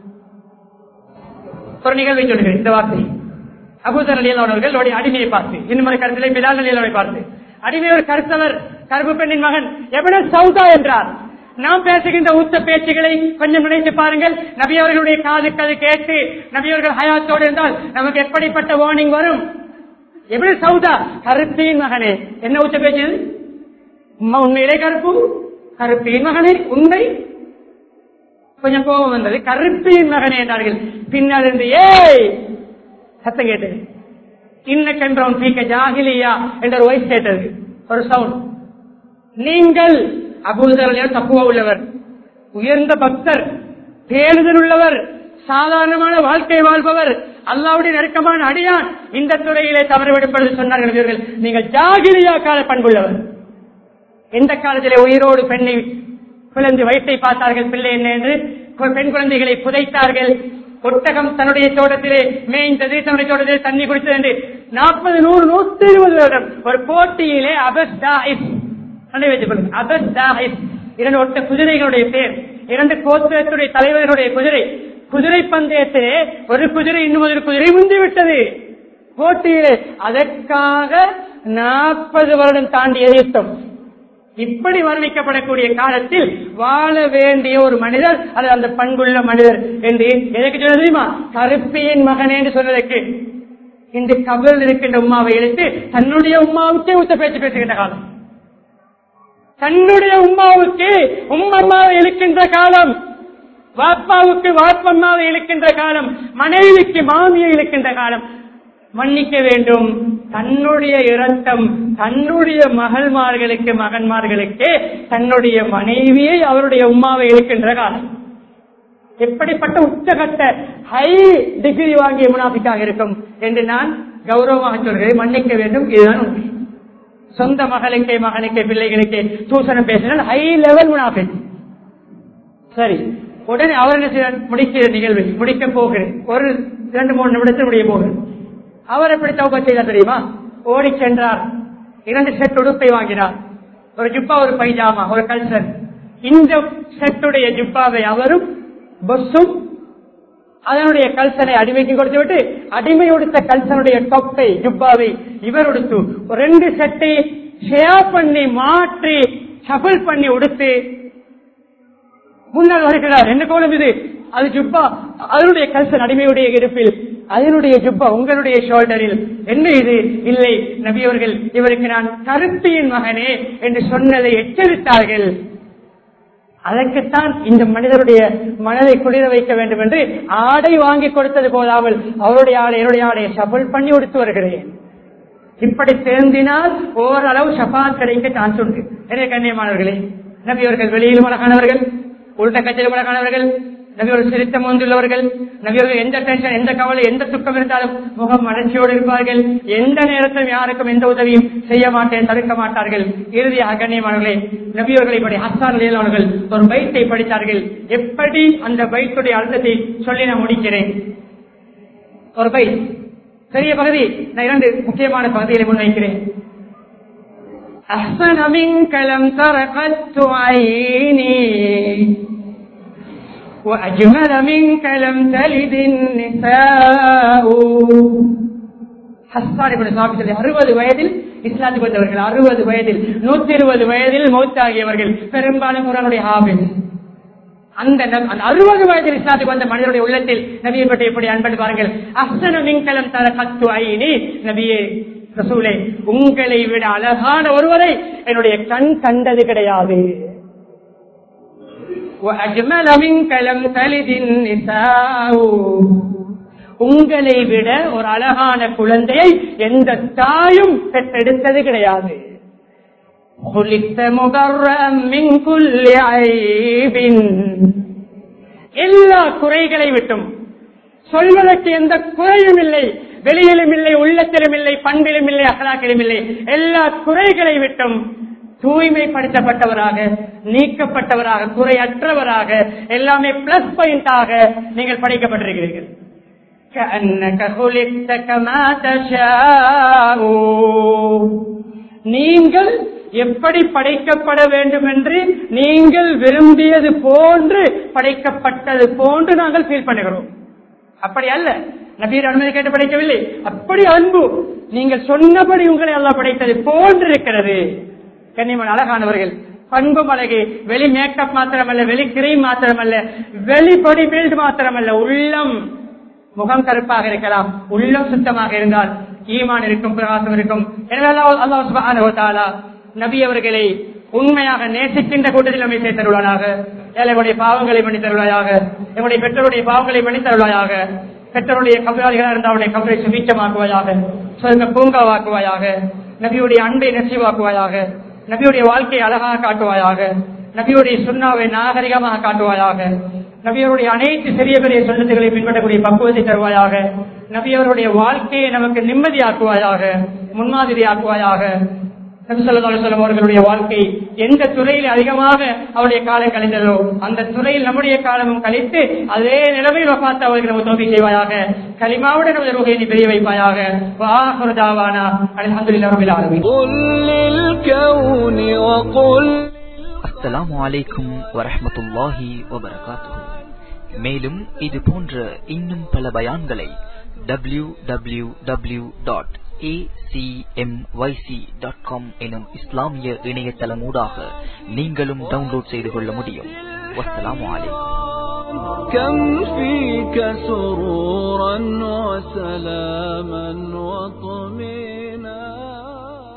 ஒரு நிகழ்வை சொல்கிறேன். இந்த வார்த்தை அபூதர் ரலியல்லாஹு அன்ஹு அவர்களுடைய அடிமையை பார்த்து, இன்னொரு கருத்திலே பிலால் ரலியல்லாஹு அன்ஹு பார்த்து, அடிமை ஒரு கருத்தவர், கருப்பு பெண்ணின் மகன் எவன சௌதா என்றார். நாம் பேசுகின்ற ஊத்த பேச்சுகளை கொஞ்சம் நினைத்து பாருங்கள். நபி அவர்களுடைய காதுக்கு அது கேட்டு நபி அவர்கள் ஹயாத்தோடு இருந்தால் நமக்கு எப்படிப்பட்ட வார்னிங் வரும். எப்படி சௌதா, கருப்பின் மகனே, என்ன ஊத்த பேச்சு, உண்மையிலே கருப்பு, கருப்பின் மகனே உண்மை. கொஞ்சம் கோபம் வந்தது, கருப்பின் மகனே என்றார்கள். பின்னால் இருந்து ஏய் சத்தம் கேட்டது. இன்னக்கென்றோம் பீக்க ஜாகிலியா என்ற ஒரு வாய்ஸ் கேட்டது, ஒரு சவுண்ட். நீங்கள் அபூதர் தப்புவா உள்ளவர், உயர்ந்த பக்தர், பேணுதல் உள்ளவர், சாதாரணமான வாழ்க்கை வாழ்பவர், அல்லாஹ்வுடைய நெருக்கமான அடியான், இந்த துறையிலே தவறுவிடும்பது சொன்னார்கள். நீங்கள் ஜாகிலியா கால பண்புள்ளவர். எந்த காலத்திலே உயிரோடு பெண்ணை குழந்தை வயிற்றை பார்த்தார்கள், பிள்ளை என்ன என்று பெண் குழந்தைகளை புதைத்தார்கள். ஒட்டகம் தன்னுடைய தோட்டத்திலே மேய்ந்தது, தன்னுடைய தோட்டத்திலே தண்ணி குடித்தது என்று 40, 100, 120 வருடம் ஒரு போட்டியிலே இரண்டு ஒட்ட குதிரைகளுடைய பேர், இரண்டு கோத்திரத்துடைய தலைவர்களுடைய குதிரை, குதிரை பந்தயத்திலே ஒரு குதிரை இன்னும் ஒரு குதிரை முந்திவிட்டது போட்டியிலே. அதற்காக 40 வருடம் தாண்டிய யுத்தம். இப்படி வர்ணிக்கப்படக்கூடிய காலத்தில் வாழ வேண்டிய ஒரு மனிதர், அது அந்த பண்புள்ள மனிதர் என்று எதற்கு சொல்ல தெரியுமா? கருப்பியின் மகனே என்று சொன்னதற்கு. இந்த கபரில் இருக்கின்ற உம்மாவை எடுத்து தன்னுடைய உம்மாவுக்கே ஊத்த பேச்சு பேசுகின்ற காலம், தன்னுடைய உம்மாவுக்கு உம்மம்மாவை இழுக்கின்ற காலம், வாப்பாவுக்கு வாப்பம்மாவை இழுக்கின்ற காலம், மனைவிக்கு மாமியை இழுக்கின்ற காலம். மன்னிக்க வேண்டும், தன்னுடைய இரத்தம் தன்னுடைய மகள்மார்களுக்கு, மகன்மார்களுக்கு தன்னுடைய மனைவியை அவருடைய உம்மாவை இழுக்கின்ற காலம். எப்படிப்பட்ட உச்சகட்ட ஹை டிகிரி வாங்கிய முனாஃபிக்காக இருக்கும் என்று நான் கௌரவமாக சொல்கிறேன். மன்னிக்க வேண்டும், இதுதான் உண்மை. சொந்த மகளுக்கே, மகனுக்கே, பிள்ளைகளுக்கே தூசணம் பேசினால் ஹை லெவல் முனாஃபிக். சரி, உடனே அவர் என்ன செய்ய, முடிக்கிற நிகழ்வை முடிக்க போகிறேன், ஒரு 2-3 நிமிடத்தில் முடிய போகிறேன். அவர் எப்படி தௌபா செய்தார் தெரியுமா? ஓடி சென்றார், 2 செட் உடுப்பை வாங்கினார், ஒரு ஜுப்பா, ஒரு பைஜாமா, ஒரு கல்சன். இந்த செட்டுடைய ஜுப்பாவை அவரும் பஸ்ஸும் அதனுடைய கல்சனை அடிமைக்கு கொடுத்து விட்டு, அடிமை உடுத்த கல்சனுடைய தொப்பை ஜுப்பாவை இவர் உடுத்து 2 செட்டை ஷேர் பண்ணி மாற்றி ஷபிள் பண்ணி உடுத்து முன்னால் வருகிறார். என்ன கோலம் இது? அது ஜுப்பா, அதனுடைய கல்சன் அடிமையுடைய இடுப்பில், அதனுடைய ஜுப்பா உங்களுடைய ஷோல்டரில். என்ன இது? இல்லை, நபி அவர்கள் இவருக்கு நான் கருப்பியின் மகனே என்று சொன்னதை எச்சரித்தார்கள். அதற்குத்தான் இந்த மனிதருடைய மனதை குளிர வைக்க வேண்டும் என்று ஆடை வாங்கி கொடுத்தது போதாமல் அவருடைய ஆடை என்னுடைய ஆடையை ஷபல் பண்ணி கொடுத்து வருகிறேன். இப்படி சேர்ந்தினால் ஓரளவு ஷபாத் கிடைக்க சான்ஸ் உண்டு. எனவே கண்ணியமானவர்களே, நபி அவர்கள் வெளியிலும் அழகானவர்கள், உள்ட கட்சியிலும் அழகானவர்கள், நபியோர்கள் சிரித்த மூந்துள்ளவர்கள், நபியோர்கள் எந்த டென்ஷன், எந்த கவலை, எந்த துக்கம் இருந்தாலும் முகம் மலர்ச்சியோடு இருப்பார்கள். எந்த நேரத்திலும் யாருக்கும் எந்த உதவியும் செய்ய மாட்டேன், தடுக்க மாட்டார்கள். இறுதியாக கண்ணியமானவர்களே, நபியோர்களை படி ஹஸ்ஸான் அவர்கள் ஒரு பைத்தை படித்தார்கள். எப்படி அந்த பைத்துடைய அர்த்தத்தை சொல்லி நான் முடிக்கிறேன். ஒரு பைத் பெரிய பகுதி, நான் 2 முக்கியமான பகுதிகளை முன்வைக்கிறேன். அஹ்ஸன மின்க லம் தர கத்து ஐனி وأجمل منك لم تلد النساء. ஹஸ்ஸான் இப்னு சாபித் 60 வயதில் இஸ்லாத்துக்கு வந்தவர்கள், 60 வயதில் 120 வயதில் மௌத்தாகியவர்கள், பெரும்பாலும் குர்ஆனுடைய ஹாஃபிஸ். அந்த 60 வயதில் இஸ்லாத்துக்கு வந்த மனிதனுடைய உள்ளத்தில் நபியை பற்றி எப்படி அன்பு பாருங்கள். அஹ்ஸன மின்க லம் தர கத்து ஐனி, நபியே ரசூலே, உங்களை விட அழகான ஒருவரை என்னுடைய கண் கண்டது கிடையாது. உங்களை விட ஒரு அழகான குழந்தையை எந்த தாயும் பெற்றெடுத்தது கிடையாது. எல்லா குறைகளை விட்டும், சொல்வதற்கு எந்த குறையும் இல்லை, வெளியிலும் இல்லை, உள்ளத்திலும் இல்லை, பண்பிலும் இல்லை, அகலாக்கிலும் இல்லை, எல்லா குறைகளை விட்டும் தூய்மைப்படுத்தப்பட்டவராக, நீக்கப்பட்டவராக, குறையற்றவராக, எல்லாமே பிளஸ் பாயிண்டாக நீங்கள் படைக்கப்பட்டிருக்கிறீர்கள். நீங்கள் எப்படி படைக்கப்பட வேண்டும் என்று நீங்கள் விரும்பியது போன்று படைக்கப்பட்டது போன்று நாங்கள் ஃபீல் பண்ணுகிறோம். அப்படி அல்ல, நபியர் அனுமதி கேட்டு படைக்கவில்லை. அப்படி அன்பு, நீங்கள் சொன்னபடி உங்களை அல்லாஹ் படைத்தது போன்று இருக்கிறது. கண்ணியமான அழகானவர்கள், பண்பும் அழகு வெளி மேக்கப் மாத்திரமல்ல, வெளி கிரீம் மாத்திரமல்ல, வெளி பாடி பில்ட் மாத்திரமல்ல, உள்ளம், முகம் கருப்பாக இருக்கலாம், உள்ளம் சுத்தமாக இருந்தால் ஈமான் இருக்கும், பிரகாசம் இருக்கும். எனவே அல்லாஹ் சுப்ஹானஹு வ தஆலா நபி அவர்களை உண்மையாக நேசிக்கின்ற கூட்டத்தில் நம்மை சேர்த்தருள்வானாக. ஏழைகளுடைய பாவங்களை மன்னி தருவாயாக, எங்களுடைய பெற்றோருடைய பாவங்களை மன்னி தருவாயாக, பெற்றோருடைய கபராளிகளாக இருந்த அவருடைய கபரை சுபீட்சமாக்குவாயாக, சொர்க்க பூங்காவாக்குவாயாக, நபியுடைய அன்பை நெசிவாக்குவாயாக, நபியுடைய வாழ்க்கையை அழகாக காட்டுவாயாக, நபியுடைய சுன்னாவை நாகரிகமாக காட்டுவாயாக, நபியவருடைய அனைத்து சிறிய பெரிய சுன்னத்துகளை பின்பற்றக்கூடிய பக்குவத்தை தருவாயாக, நபியவருடைய வாழ்க்கையை நமக்கு நிம்மதியாக்குவாயாக, முன்மாதிரியாக்குவாயாக. நபி ஸல்லல்லாஹு அலைஹி வஸல்லம் அவர்களுடைய வாழ்க்கை எந்த துறையில் அதிகமாக அவருடைய காலம் கழிந்ததோ அந்த துறையில் நம்முடைய காலமும் கழித்து அதே நிலைமையில் வஃபாத் அவர்கள் நமக்கு தௌஃபீக் செய்வாயாக. கலிமாவுடன் நமது ரூஹை நீ பெரிய வைப்பாயாக. வ ஆகிரு தாவானா அல்ஹம்துலில்லாஹி ரப்பில் ஆலமீன். அஸ்ஸலாமு அலைக்கும் வரஹ்மத்துல்லாஹி வபரகாத்துஹு. மேலும் இது போன்ற இன்னும் பல பயான்களை www.acmyc.com எனும் இஸ்லாமிய இணையதளமூடாக நீங்களும் டவுன்லோட் செய்து கொள்ள முடியும். வஸ்ஸலாமு அலைக்கும்.